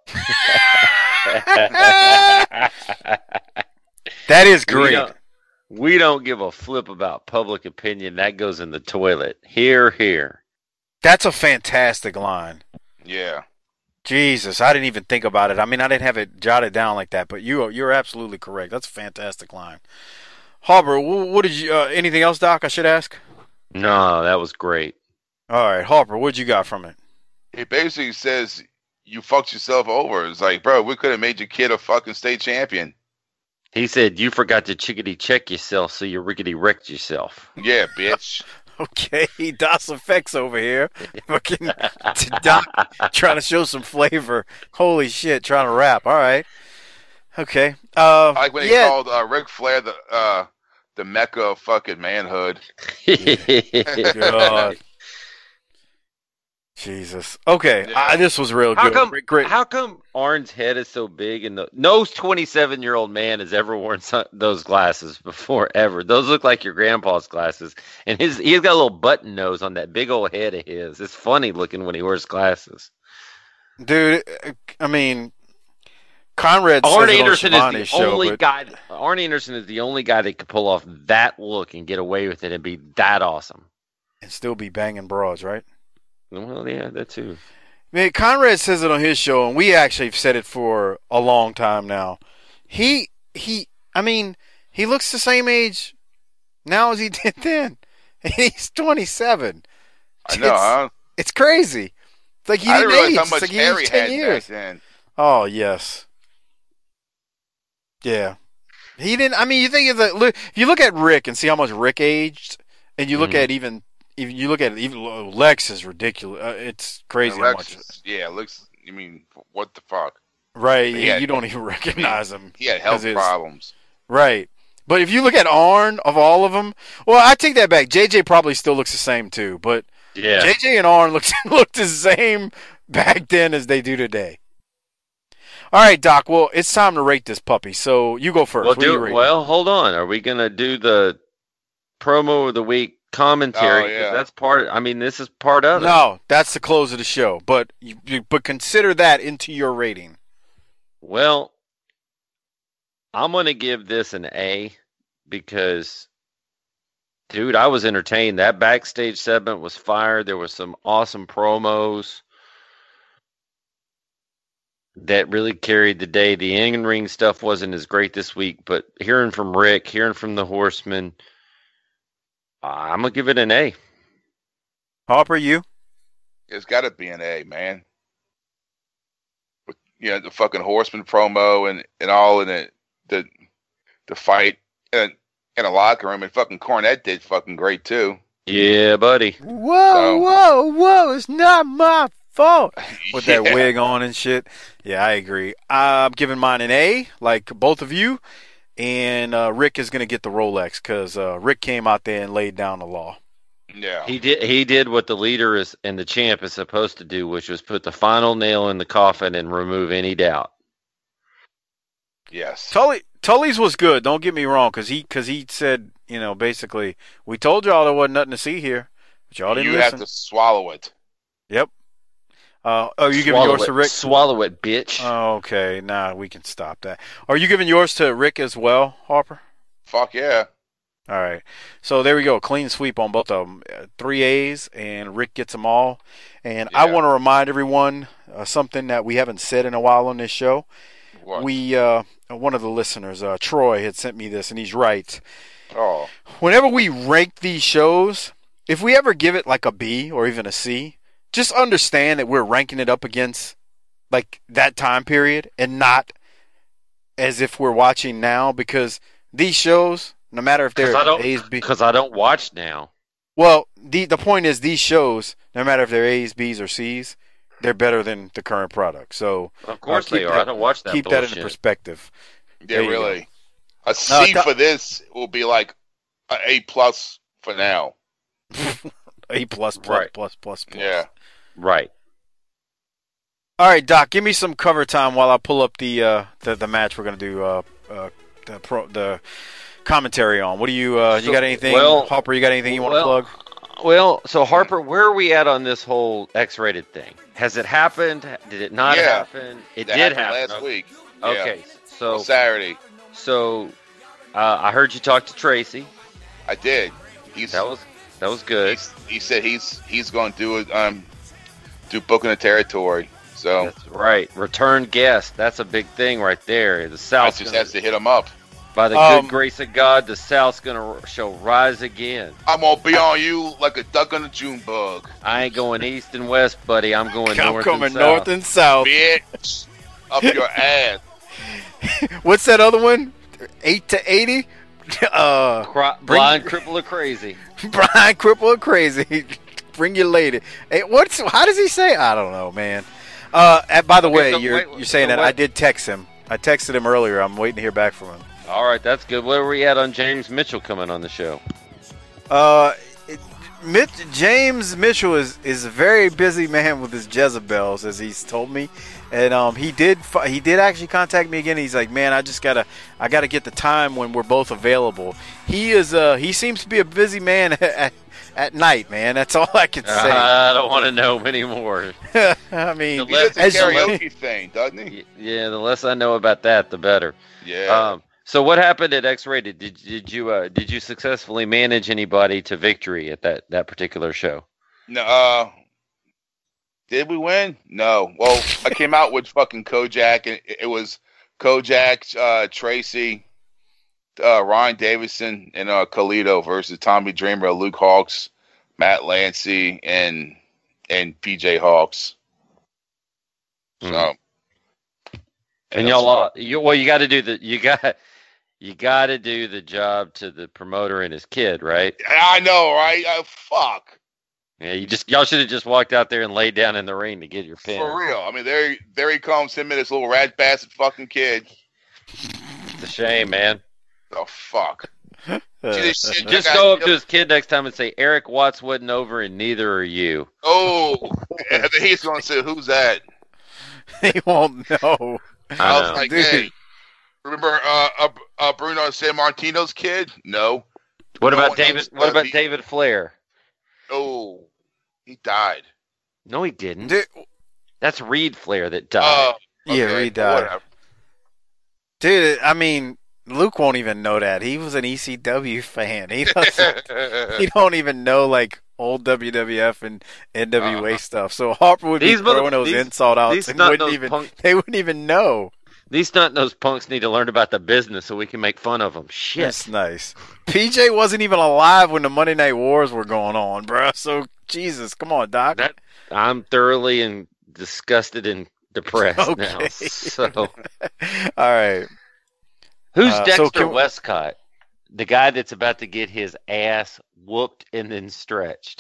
That is great. We don't give a flip about public opinion. That goes in the toilet. Hear, hear. That's a fantastic line. Yeah. Jesus, I didn't even think about it. I mean, I didn't have it jotted down like that, but you're absolutely correct. That's a fantastic line. Harper, what did you? Anything else, Doc? I should ask. No, that was great. All right, Harper, what'd you got from it? It basically says you fucked yourself over. It's like, bro, we could have made your kid a fucking state champion. He said you forgot to chickadee check yourself, so you rickety wrecked yourself. Yeah, bitch. Okay, DOS Effects over here. Fucking Doc trying to show some flavor. Holy shit, trying to rap. All right. Okay. Like when he called Ric Flair the mecca of fucking manhood. God. Jesus. Okay, Yeah. this was real good. Great. How come Arn's head is so big and no 27-year-old man has ever worn those glasses before, ever? Those look like your grandpa's glasses. And he's got a little button nose on that big old head of his. It's funny looking when he wears glasses. Dude, I mean, Conrad says Arn it on Anderson is Shivani's the show, only but- guy. Arn Anderson is the only guy that could pull off that look and get away with it and be that awesome. and still be banging broads, right? Well, yeah, that too. Man, Conrad says it on his show, and we actually have said it for a long time now. I mean, he looks the same age now as he did then. And he's 27. I know, huh? It's crazy. It's like he I didn't didn't realize age. how It's much like he hair he aged 10 had years. back then. Oh, yes. Yeah. He didn't. I mean, you think if you look at Rick and see how much Rick aged, and you look at even Lex is ridiculous. It's crazy how much. Lex. I mean, what the fuck? Right. He had- you don't even recognize him. He had health problems. Right. But if you look at Arn, of all of them, well, I take that back. JJ probably still looks the same too. But Yeah. JJ and Arn looked the same back then as they do today. All right, Doc. Well, it's time to rate this puppy. So you go first. Well, hold on. Are we gonna do the promo of the week commentary? Oh, yeah. 'Cause that's part. I mean, this is part of it. No, that's the close of the show. But but consider that into your rating. Well, I'm going to give this an A because, dude, I was entertained. That backstage segment was fire. There was some awesome promos that really carried the day. The in-ring stuff wasn't as great this week, but hearing from Rick, hearing from the Horsemen, I'm going to give it an A. Hopper, you? It's got to be an A, man. With, the fucking Horseman promo and all in it. The fight in a locker room, and fucking Cornette did fucking great too. Yeah, buddy. Whoa, whoa, it's not my fault. fault. With that wig on and shit. Yeah, I agree. I'm giving mine an A, like both of you. And Rick is going to get the Rolex because Rick came out there and laid down the law. Yeah, he did what the leader is and the champ is supposed to do, which was put the final nail in the coffin and remove any doubt. Yes. Tully's was good. Don't get me wrong, because he said, basically, we told y'all there wasn't nothing to see here, but y'all didn't listen. You have to swallow it. Yep. You giving yours to Rick? Swallow it, bitch. Oh, okay. Nah, we can stop that. Are you giving yours to Rick as well, Harper? Fuck yeah. All right. So there we go. Clean sweep on both of them. 3 A's, and Rick gets them all. And I want to remind everyone something that we haven't said in a while on this show. What? One of the listeners, Troy, had sent me this, and he's right. Oh. Whenever we rank these shows, if we ever give it like a B or even a C, just understand that we're ranking it up against like that time period and not as if we're watching now, because these shows, no matter if they're A's, B's. Because I don't watch now. Well, the point is these shows, no matter if they're A's, B's, or C's, they're better than the current product. So of course they are. I don't watch that. Keep bullshit. that in perspective. Yeah, really. A C for this will be like an A+ for now. A+++++. Yeah. Right. All right, Doc. Give me some cover time while I pull up the match we're gonna do. The commentary on. What do you you got anything? Harper, you got anything you want to plug? Well, so Harper, where are we at on this whole X-rated thing? Has it happened? Did it not happen? It did happen last week. Okay, so Saturday. So I heard you talk to Tracy. I did. That was good. He said he's going to do it. Do booking the territory. So that's right. Return guest. That's a big thing right there. The South just has to hit him up. By the good grace of God, the South's gonna rise again. I'm gonna be on you like a duck on a June bug. I ain't going east and west, buddy. I'm going north and south. North and south. Bitch, up your ass. What's that other one? 8 to 80. Blind, cripple, or crazy. Blind, cripple, or crazy. Bring your lady. Hey, how does he say? I don't know, man. By the way, you're saying that I did text him. I texted him earlier. I'm waiting to hear back from him. All right, that's good. Where are we at on James Mitchell coming on the show? James Mitchell is a very busy man with his Jezebels, as he's told me, and he did actually contact me again. He's like, man, I gotta get the time when we're both available. He seems to be a busy man at night, man. That's all I can say. I don't want to know anymore. I mean, he does a karaoke thing, doesn't he? Yeah, the less I know about that, the better. Yeah. So what happened at X-Rated? Did you successfully manage anybody to victory at that particular show? No. Did we win? No. Well, I came out with fucking Kojak, and it was Kojak, Tracy, Ryan Davison, and Khalito versus Tommy Dreamer, Luke Hawks, Matt Lancey, and PJ Hawks. So. And y'all, you got to do you got to do the job to the promoter and his kid, right? I know, right? Fuck. Yeah, y'all should have just walked out there and laid down in the ring to get your pin. For real. I mean, there he comes, him and his little rat bastard fucking kid. It's a shame, man. Oh, fuck. Just go up to his kid next time and say, Eric Watts wasn't over and neither are you. Oh, and then he's going to say, who's that? He won't know. I was like, hey, remember Bruno Sammartino's kid? No. What about David Flair? Oh, he died. No, he didn't. That's Reed Flair that died. Okay, yeah, Reed died. Whatever. Dude, I mean, Luke won't even know that. He was an ECW fan. He don't even know like old WWF and NWA stuff. So Harper would be throwing those insult outs and they wouldn't even know. These stunt-nosed punks need to learn about the business so we can make fun of them. Shit. That's nice. PJ wasn't even alive when the Monday Night Wars were going on, bro. So, Jesus, come on, Doc. I'm thoroughly and disgusted and depressed now. So. All right. Who's Dexter Westcott? The guy that's about to get his ass whooped and then stretched.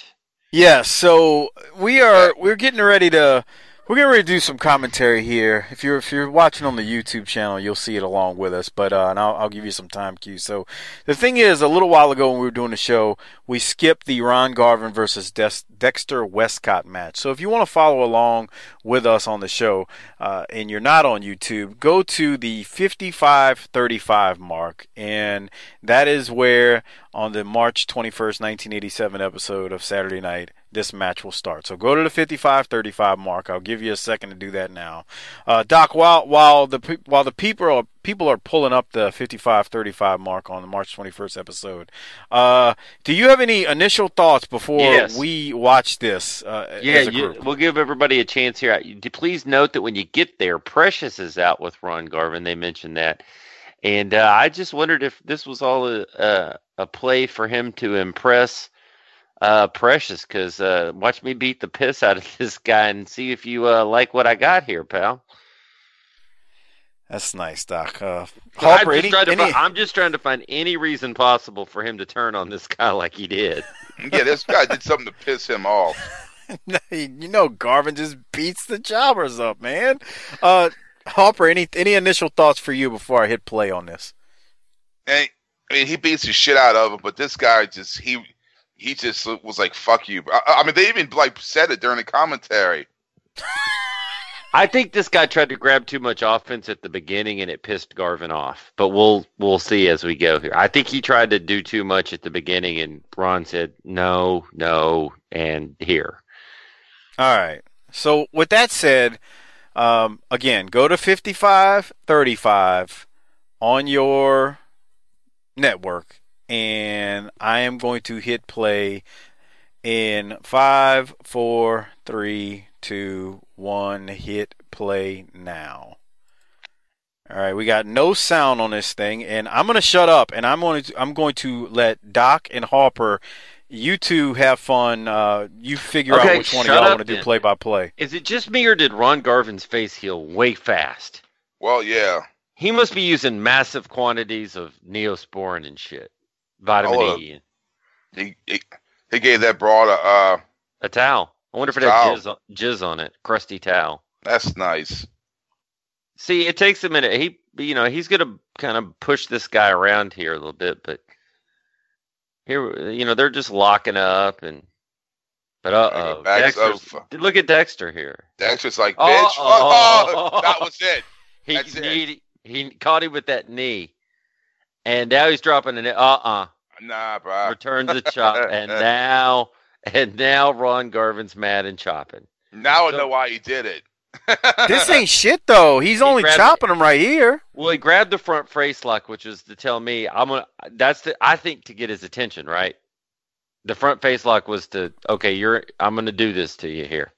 Yeah, so we're getting ready to do some commentary here. If you're watching on the YouTube channel, you'll see it along with us. But and I'll give you some time cues. So the thing is, a little while ago when we were doing the show, we skipped the Ron Garvin versus Dexter Westcott match. So if you want to follow along with us on the show, and you're not on YouTube, go to the 55:35 mark, and that is where on the March 21st, 1987 episode of Saturday Night, this match will start. So go to the 55:35 mark. I'll give you a second to do that now. Doc, while the people are pulling up the 55:35 mark on the March 21st episode, do you have any initial thoughts before we watch this? We'll give everybody a chance here. Please note that when you get there, Precious is out with Ron Garvin. They mentioned that. And I just wondered if this was all a play for him to impress Precious, because watch me beat the piss out of this guy and see if you like what I got here, pal. That's nice, Doc. I'm just trying to find any reason possible for him to turn on this guy like he did. Yeah, this guy did something to piss him off. You know, Garvin just beats the jobbers up, man. Harper, any initial thoughts for you before I hit play on this? I mean, he beats the shit out of him, but this guy he just was like, "Fuck you." I mean, they even said it during the commentary. I think this guy tried to grab too much offense at the beginning, and it pissed Garvin off. But we'll see as we go here. I think he tried to do too much at the beginning, and Ron said no, and here. All right. So with that said. Again, go to 55:35 on your network, and I am going to hit play in 5, 4, 3, 2, 1. Hit play now. All right, we got no sound on this thing, and I'm going to shut up, and I'm going to let Doc and Harper. You two have fun. You figure out which one of y'all want to do play-by-play. Is it just me, or did Ron Garvin's face heal way fast? Well, yeah. He must be using massive quantities of Neosporin and shit. Vitamin E. He gave that broad a towel. I wonder if it had jizz on it. Crusty towel. That's nice. See, it takes a minute. He's going to kind of push this guy around here a little bit, but here, they're just locking up, but look at Dexter here. Dexter's like, bitch, that was it. He caught him with that knee, and now he's dropping an nah, bro. Returns the chop, and now Ron Garvin's mad and chopping. Now I know why he did it. This ain't shit though. He's only chopping him right here. Well, he grabbed the front face lock, which is to tell me I think to get his attention, right? The front face lock was I'm going to do this to you here.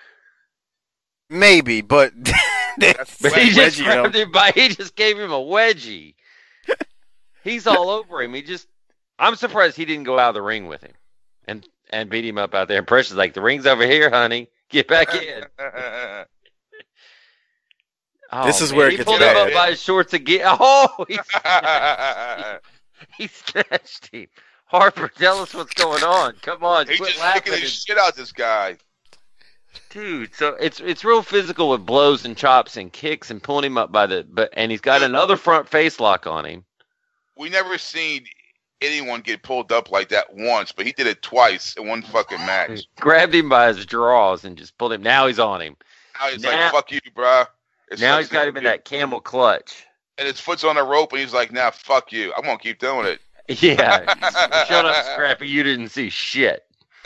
Maybe, but he just grabbed him he just gave him a wedgie. He's all over him. I'm surprised he didn't go out of the ring with him and beat him up out there. And Precious is like, the ring's over here, honey. Get back in. This is where it gets bad. He pulled him up by his shorts again. Oh, he snatched him. Harper, tell us what's going on. Come on, He's quit just laughing. kicking his shit out this guy. Dude, so it's real physical with blows and chops and kicks and pulling him up and he's got another front face lock on him. We never seen anyone get pulled up like that once, but he did it twice in one fucking match. Grabbed him by his drawers and just pulled him. Now he's on him. Now he's like, fuck you, bro. Now he's got him in that camel clutch. And his foot's on the rope, and he's like, nah, fuck you. I'm going to keep doing it. Yeah. Shut up, Scrappy. You didn't see shit.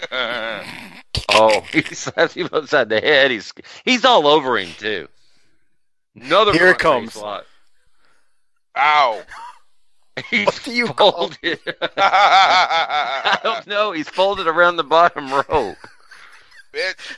He slaps him upside the head. He's all over him, too. Another Here it comes. Ow. He's folded. I don't know. He's folded around the bottom rope. Bitch.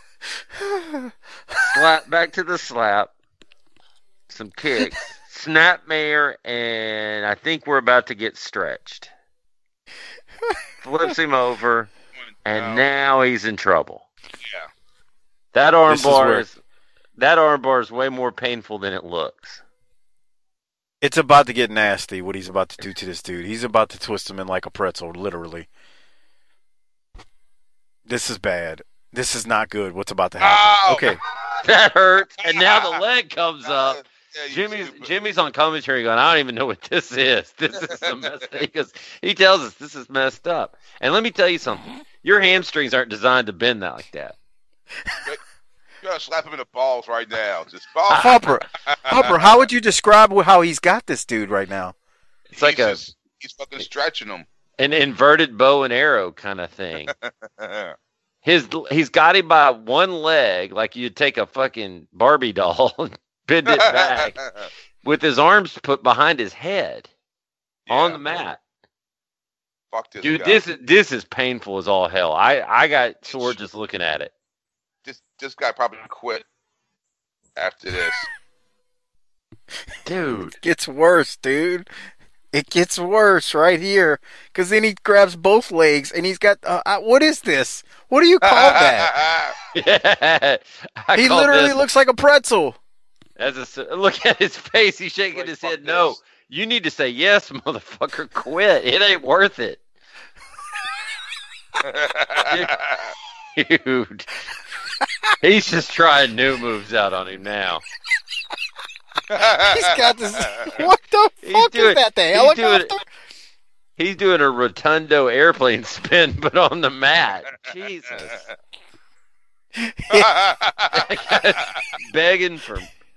Slap back to the slap. Some kicks. Snapmare, and I think we're about to get stretched. Flips him over, and now he's in trouble. Yeah. That armbar is way more painful than it looks. It's about to get nasty, what he's about to do to this dude. He's about to twist him in like a pretzel, literally. This is bad. This is not good. What's about to happen? Ow! Okay. That hurts. And now the leg comes up. Yeah, you Jimmy's on commentary going, I don't even know what this is. This is some mess. He tells us this is messed up. And let me tell you something. Your hamstrings aren't designed to bend that like that. You gotta slap him in the balls right now. Just balls. Harper, how would you describe how he's got this dude right now? It's like he's fucking stretching him. An inverted bow and arrow kind of thing. He's got him by one leg, like you'd take a fucking Barbie doll and bend it back, with his arms put behind his head on the mat. Fuck this dude, guy. this is painful as all hell. I got sore just looking at it. This guy probably quit after this. Dude. It gets worse, dude. It gets worse right here. Because then he grabs both legs and he's got... what is this? What do you call that? Yeah, he literally looks like a pretzel. Look at his face. He's shaking his head. No, you need to say yes, motherfucker. Quit. It ain't worth it. Dude. He's just trying new moves out on him now. He's got this. What the fuck is that? The helicopter? He's doing a rotundo airplane spin, but on the mat. Jesus. Begging for.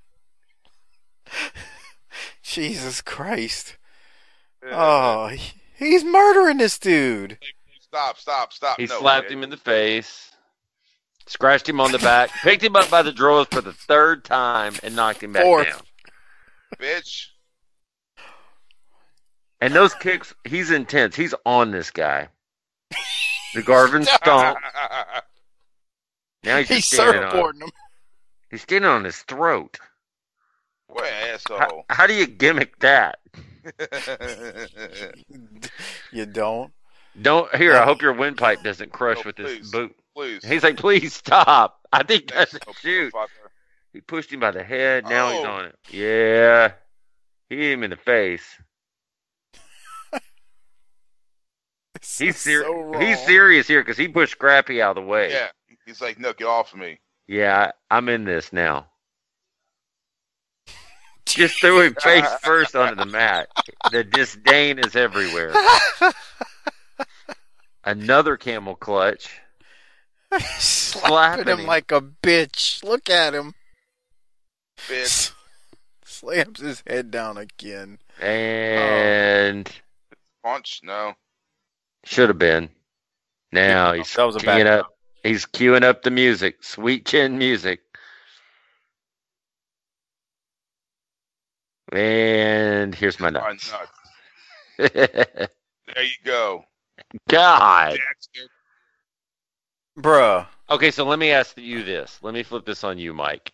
Jesus Christ. Oh, he's murdering this dude. Stop. He slapped him in the face. Scratched him on the back, picked him up by the drawers for the third time, and knocked him back down. Bitch. And those kicks, he's intense. He's on this guy. The Garvin stomp. Now he's surfboarding him. He's standing on his throat. What an asshole. How do you gimmick that? You don't? Here, I hope your windpipe doesn't crush with this boot. Please. He's like, please stop. I think that's a shoot. He pushed him by the head. Now he's on it. Yeah. He hit him in the face. He's serious here because he pushed Scrappy out of the way. Yeah. He's like, no, get off of me. Yeah, I'm in this now. Just threw him face first onto the mat. The disdain is everywhere. Another camel clutch. Slapping him like a bitch. Look at him. Bitch. Slams his head down again. And punch? No. Should have been. Now he's queuing up. He's queuing up the music. Sweet chin music. And here's my nuts. There you go. God. Bruh. Okay, so let me ask you this. Let me flip this on you, Mike.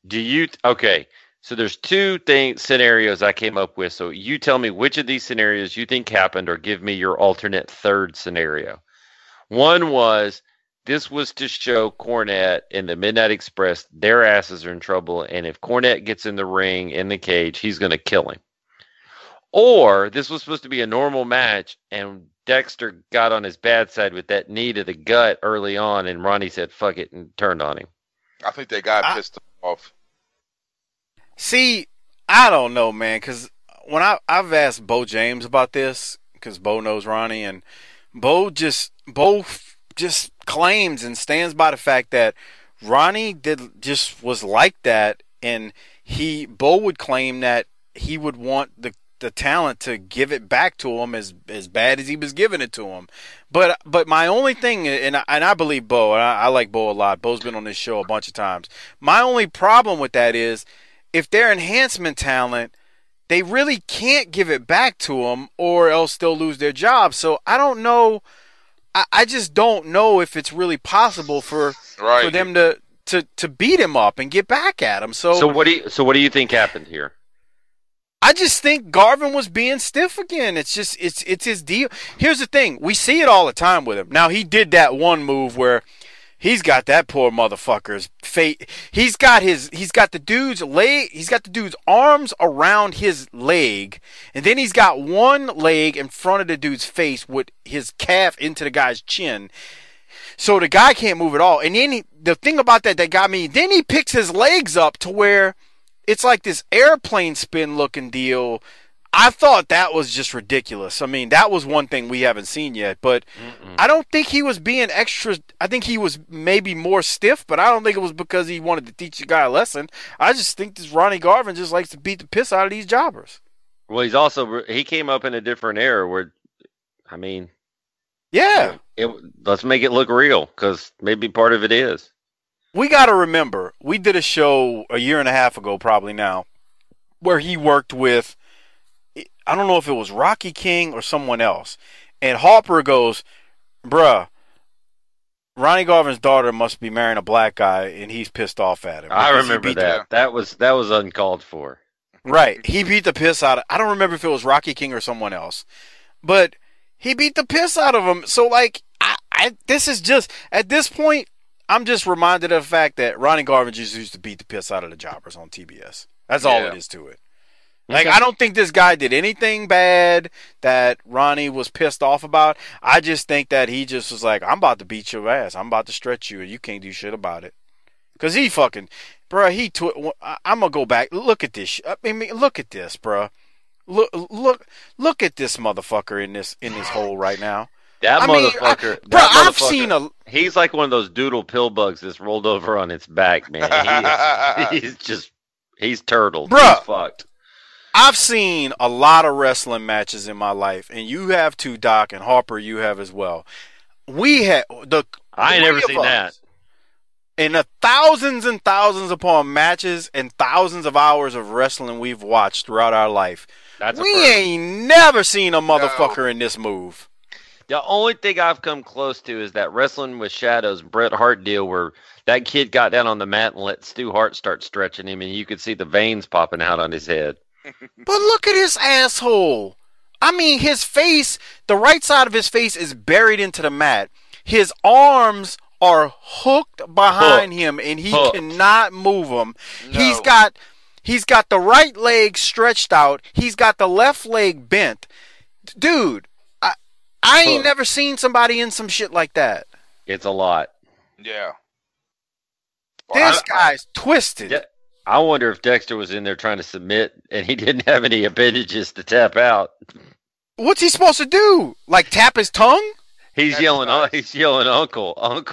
So there's two scenarios I came up with. So you tell me which of these scenarios you think happened or give me your alternate third scenario. One was, this was to show Cornette and the Midnight Express their asses are in trouble, and if Cornette gets in the ring, in the cage, he's going to kill him. Or this was supposed to be a normal match, and Dexter got on his bad side with that knee to the gut early on, and Ronnie said, fuck it, and turned on him. I think they got pissed off. See, I don't know, man, because when I've asked Bo James about this, because Bo knows Ronnie, and Bo just claims and stands by the fact that Ronnie was like that, and Bo would claim that he would want the talent to give it back to him as bad as he was giving it to him. But my only thing, and I believe Bo, and I like Bo a lot. Bo's been on this show a bunch of times. My only problem with that is, if they're enhancement talent, they really can't give it back to them, or else they'll lose their job. So I don't know. I just don't know if it's really possible for them to beat him up and get back at him. So what do you think happened here? I just think Garvin was being stiff again. It's his deal. Here's the thing: we see it all the time with him. Now he did that one move where he's got that poor motherfucker's face. He's got the dude's leg. He's got the dude's arms around his leg, and then he's got one leg in front of the dude's face with his calf into the guy's chin. So the guy can't move at all. And then the thing about that got me, then he picks his legs up to where it's like this airplane spin looking deal. I thought that was just ridiculous. I mean, that was one thing we haven't seen yet, but I don't think he was being extra. I think he was maybe more stiff, but I don't think it was because he wanted to teach the guy a lesson. I just think this Ronnie Garvin just likes to beat the piss out of these jobbers. Well, he came up in a different era where, I mean, yeah. Let's make it look real, because maybe part of it is. We got to remember, we did a show a year and a half ago, probably now, where he worked with, I don't know if it was Rocky King or someone else. And Harper goes, bruh, Ronnie Garvin's daughter must be marrying a black guy, and he's pissed off at him. I remember that. That was uncalled for. Right. He beat the piss out of, I don't remember if it was Rocky King or someone else. But he beat the piss out of him. So, like, this is just, at this point, I'm just reminded of the fact that Ronnie Garvin just used to beat the piss out of the jobbers on TBS. That's all it is to it. Like, I don't think this guy did anything bad that Ronnie was pissed off about. I just think that he just was like, I'm about to beat your ass. I'm about to stretch you, and you can't do shit about it. Because he fucking, bro, I'm going to go back. Look at this. I mean, look at this, bro. Look at this motherfucker in this hole right now. I've seen he's like one of those doodle pill bugs that's rolled over on its back, man. He's turtled. Bruh, he's fucked. I've seen a lot of wrestling matches in my life, and you have too, Doc, and Harper, you have as well. I ain't never seen that. In the thousands and thousands upon matches and thousands of hours of wrestling we've watched throughout our life, we ain't never seen a motherfucker in this move. The only thing I've come close to is that Wrestling with Shadows Bret Hart deal where that kid got down on the mat and let Stu Hart start stretching him, and you could see the veins popping out on his head. But look at his asshole. I mean, his face, the right side of his face is buried into the mat. His arms are hooked behind him, and he cannot move them. No. He's got the right leg stretched out. He's got the left leg bent. Dude, I ain't never seen somebody in some shit like that. It's a lot. Yeah. This guy's twisted. Yeah. I wonder if Dexter was in there trying to submit and he didn't have any appendages to tap out. What's he supposed to do? Like tap his tongue? He's yelling, uncle.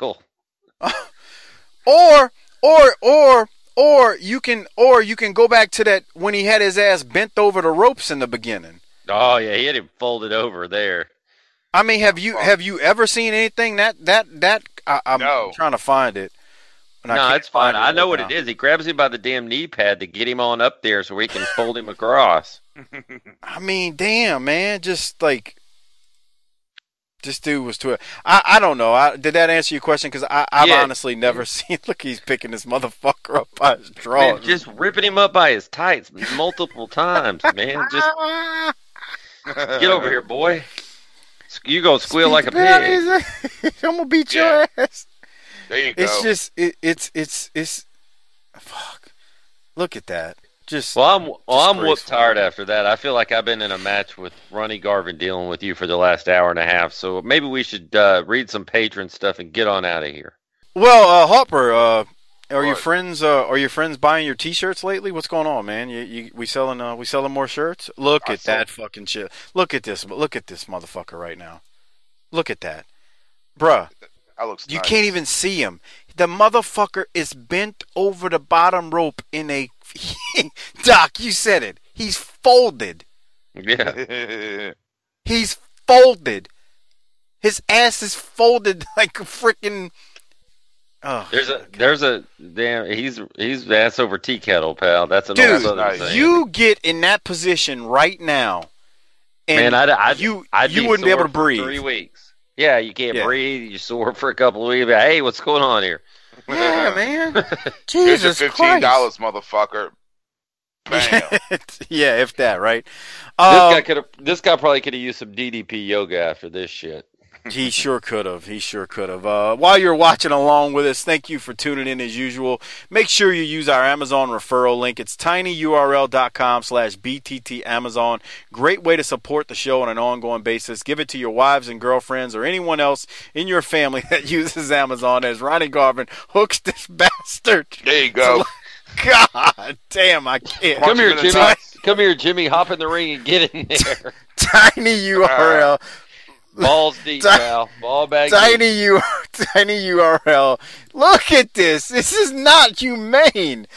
Or you can go back to that when he had his ass bent over the ropes in the beginning. Oh yeah, he had him folded over there. I mean, have you ever seen anything that I'm trying to find it. No, it's fine. I know what it is. He grabs him by the damn knee pad to get him on up there so he can fold him across. I mean, damn, man. Just like, this dude was too. I don't know. Did that answer your question? Because I've honestly never seen. Look, he's picking this motherfucker up by his drawers. Just ripping him up by his tights multiple times, man. Just get over here, boy. You gonna squeal like a pig. I'm gonna beat your ass. There you go. It's just it's fuck. Look at that. Just I'm whooped tired after that. I feel like I've been in a match with Ronnie Garvin dealing with you for the last hour and a half. So maybe we should read some patron stuff and get on out of here. Well, Harper, are your friends buying your T-shirts lately? What's going on, man? We selling more shirts? Look at that fucking shit. Look at this motherfucker right now. Look at that, bruh. That looks you nice. Can't even see him. The motherfucker is bent over the bottom rope in a Doc, you said it. He's folded. Yeah. He's folded. His ass is folded like a freaking. Oh, there's a damn. He's ass over tea kettle, pal. That's an dude. old Southern saying. You get in that position right now, and man, you wouldn't be able to breathe. 3 weeks. Yeah, you can't breathe. You're sore for a couple of weeks. Hey, what's going on here? Yeah, man. Jesus Here's Christ. $15, motherfucker. Bam. Yeah, if that, right? This guy probably could have used some DDP yoga after this shit. He sure could have. While you're watching along with us, thank you for tuning in as usual. Make sure you use our Amazon referral link. It's tinyurl.com/BTTAmazon. Great way to support the show on an ongoing basis. Give it to your wives and girlfriends or anyone else in your family that uses Amazon, as Ronnie Garvin hooks this bastard. There you go. God damn, I can't. Come here, Jimmy. Come here, Jimmy. Hop in the ring and get in there. TinyURL. Balls deep, pal. Ball bag deep. TinyURL. Look at this. This is not humane.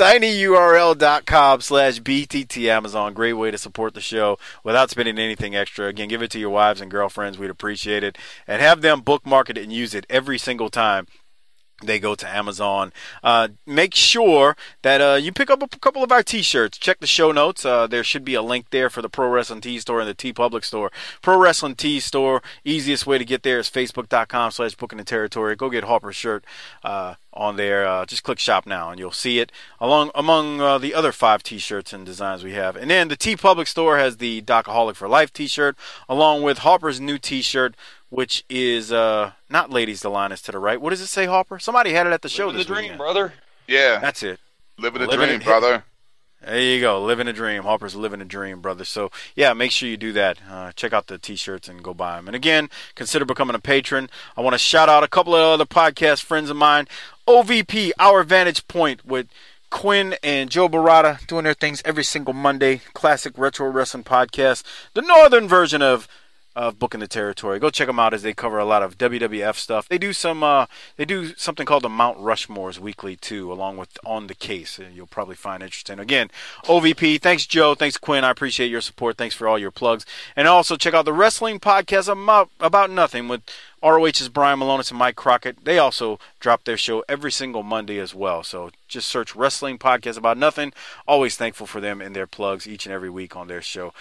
TinyURL.com/BTT Amazon. Great way to support the show without spending anything extra. Again, give it to your wives and girlfriends. We'd appreciate it. And have them bookmark it and use it every single time they go to Amazon. Make sure that you pick up a couple of our t-shirts. Check the show notes. There should be a link there for the Pro Wrestling Tees store and the TeePublic store. Pro Wrestling Tees store, easiest way to get there is facebook.com/bookintheterritory. Go get Harper's shirt on there. Just click shop now and you'll see it among the other 5 t-shirts and designs we have. And then the TeePublic store has the Docaholic for Life t-shirt along with Harper's new t-shirt, which is not Ladies the Line is to the Right. What does it say, Harper? Somebody had it at the show this weekend. Living the dream, brother. Yeah. That's it. Living the dream, brother. There you go. Living a dream. Harper's living a dream, brother. So, yeah, make sure you do that. Check out the T-shirts and go buy them. And, again, consider becoming a patron. I want to shout out a couple of other podcast friends of mine. OVP, Our Vantage Point, with Quinn and Joe Barata doing their things every single Monday. Classic Retro Wrestling Podcast. The northern version of Booking the Territory. Go check them out as they cover a lot of WWF stuff. They do something called the Mount Rushmores weekly too, along with On the Case. You'll probably find interesting. Again, OVP, thanks Joe, thanks Quinn. I appreciate your support. Thanks for all your plugs. And also check out the Wrestling Podcast About Nothing with ROH's Brian Malonis and Mike Crockett. They also drop their show every single Monday as well. So just search Wrestling Podcast About Nothing. Always thankful for them and their plugs each and every week on their show.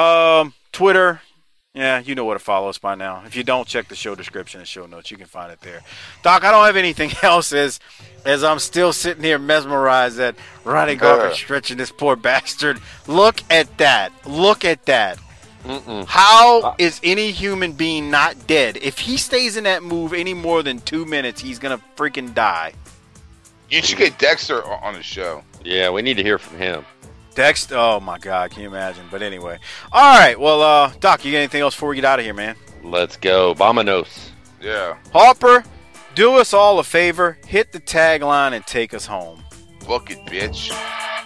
Twitter. Yeah, you know where to follow us by now. If you don't, check the show description and show notes. You can find it there. Doc, I don't have anything else as I'm still sitting here mesmerized at Ronnie Garvin stretching this poor bastard. Look at that. Look at that. How is any human being not dead? If he stays in that move any more than 2 minutes, he's going to freaking die. You should get Dexter on the show. Yeah, we need to hear from him. Oh my God, can you imagine? But anyway. All right, well, Doc, you got anything else before we get out of here, man? Let's go. Vamonos. Yeah. Harper, do us all a favor. Hit the tagline and take us home. Book it, bitch.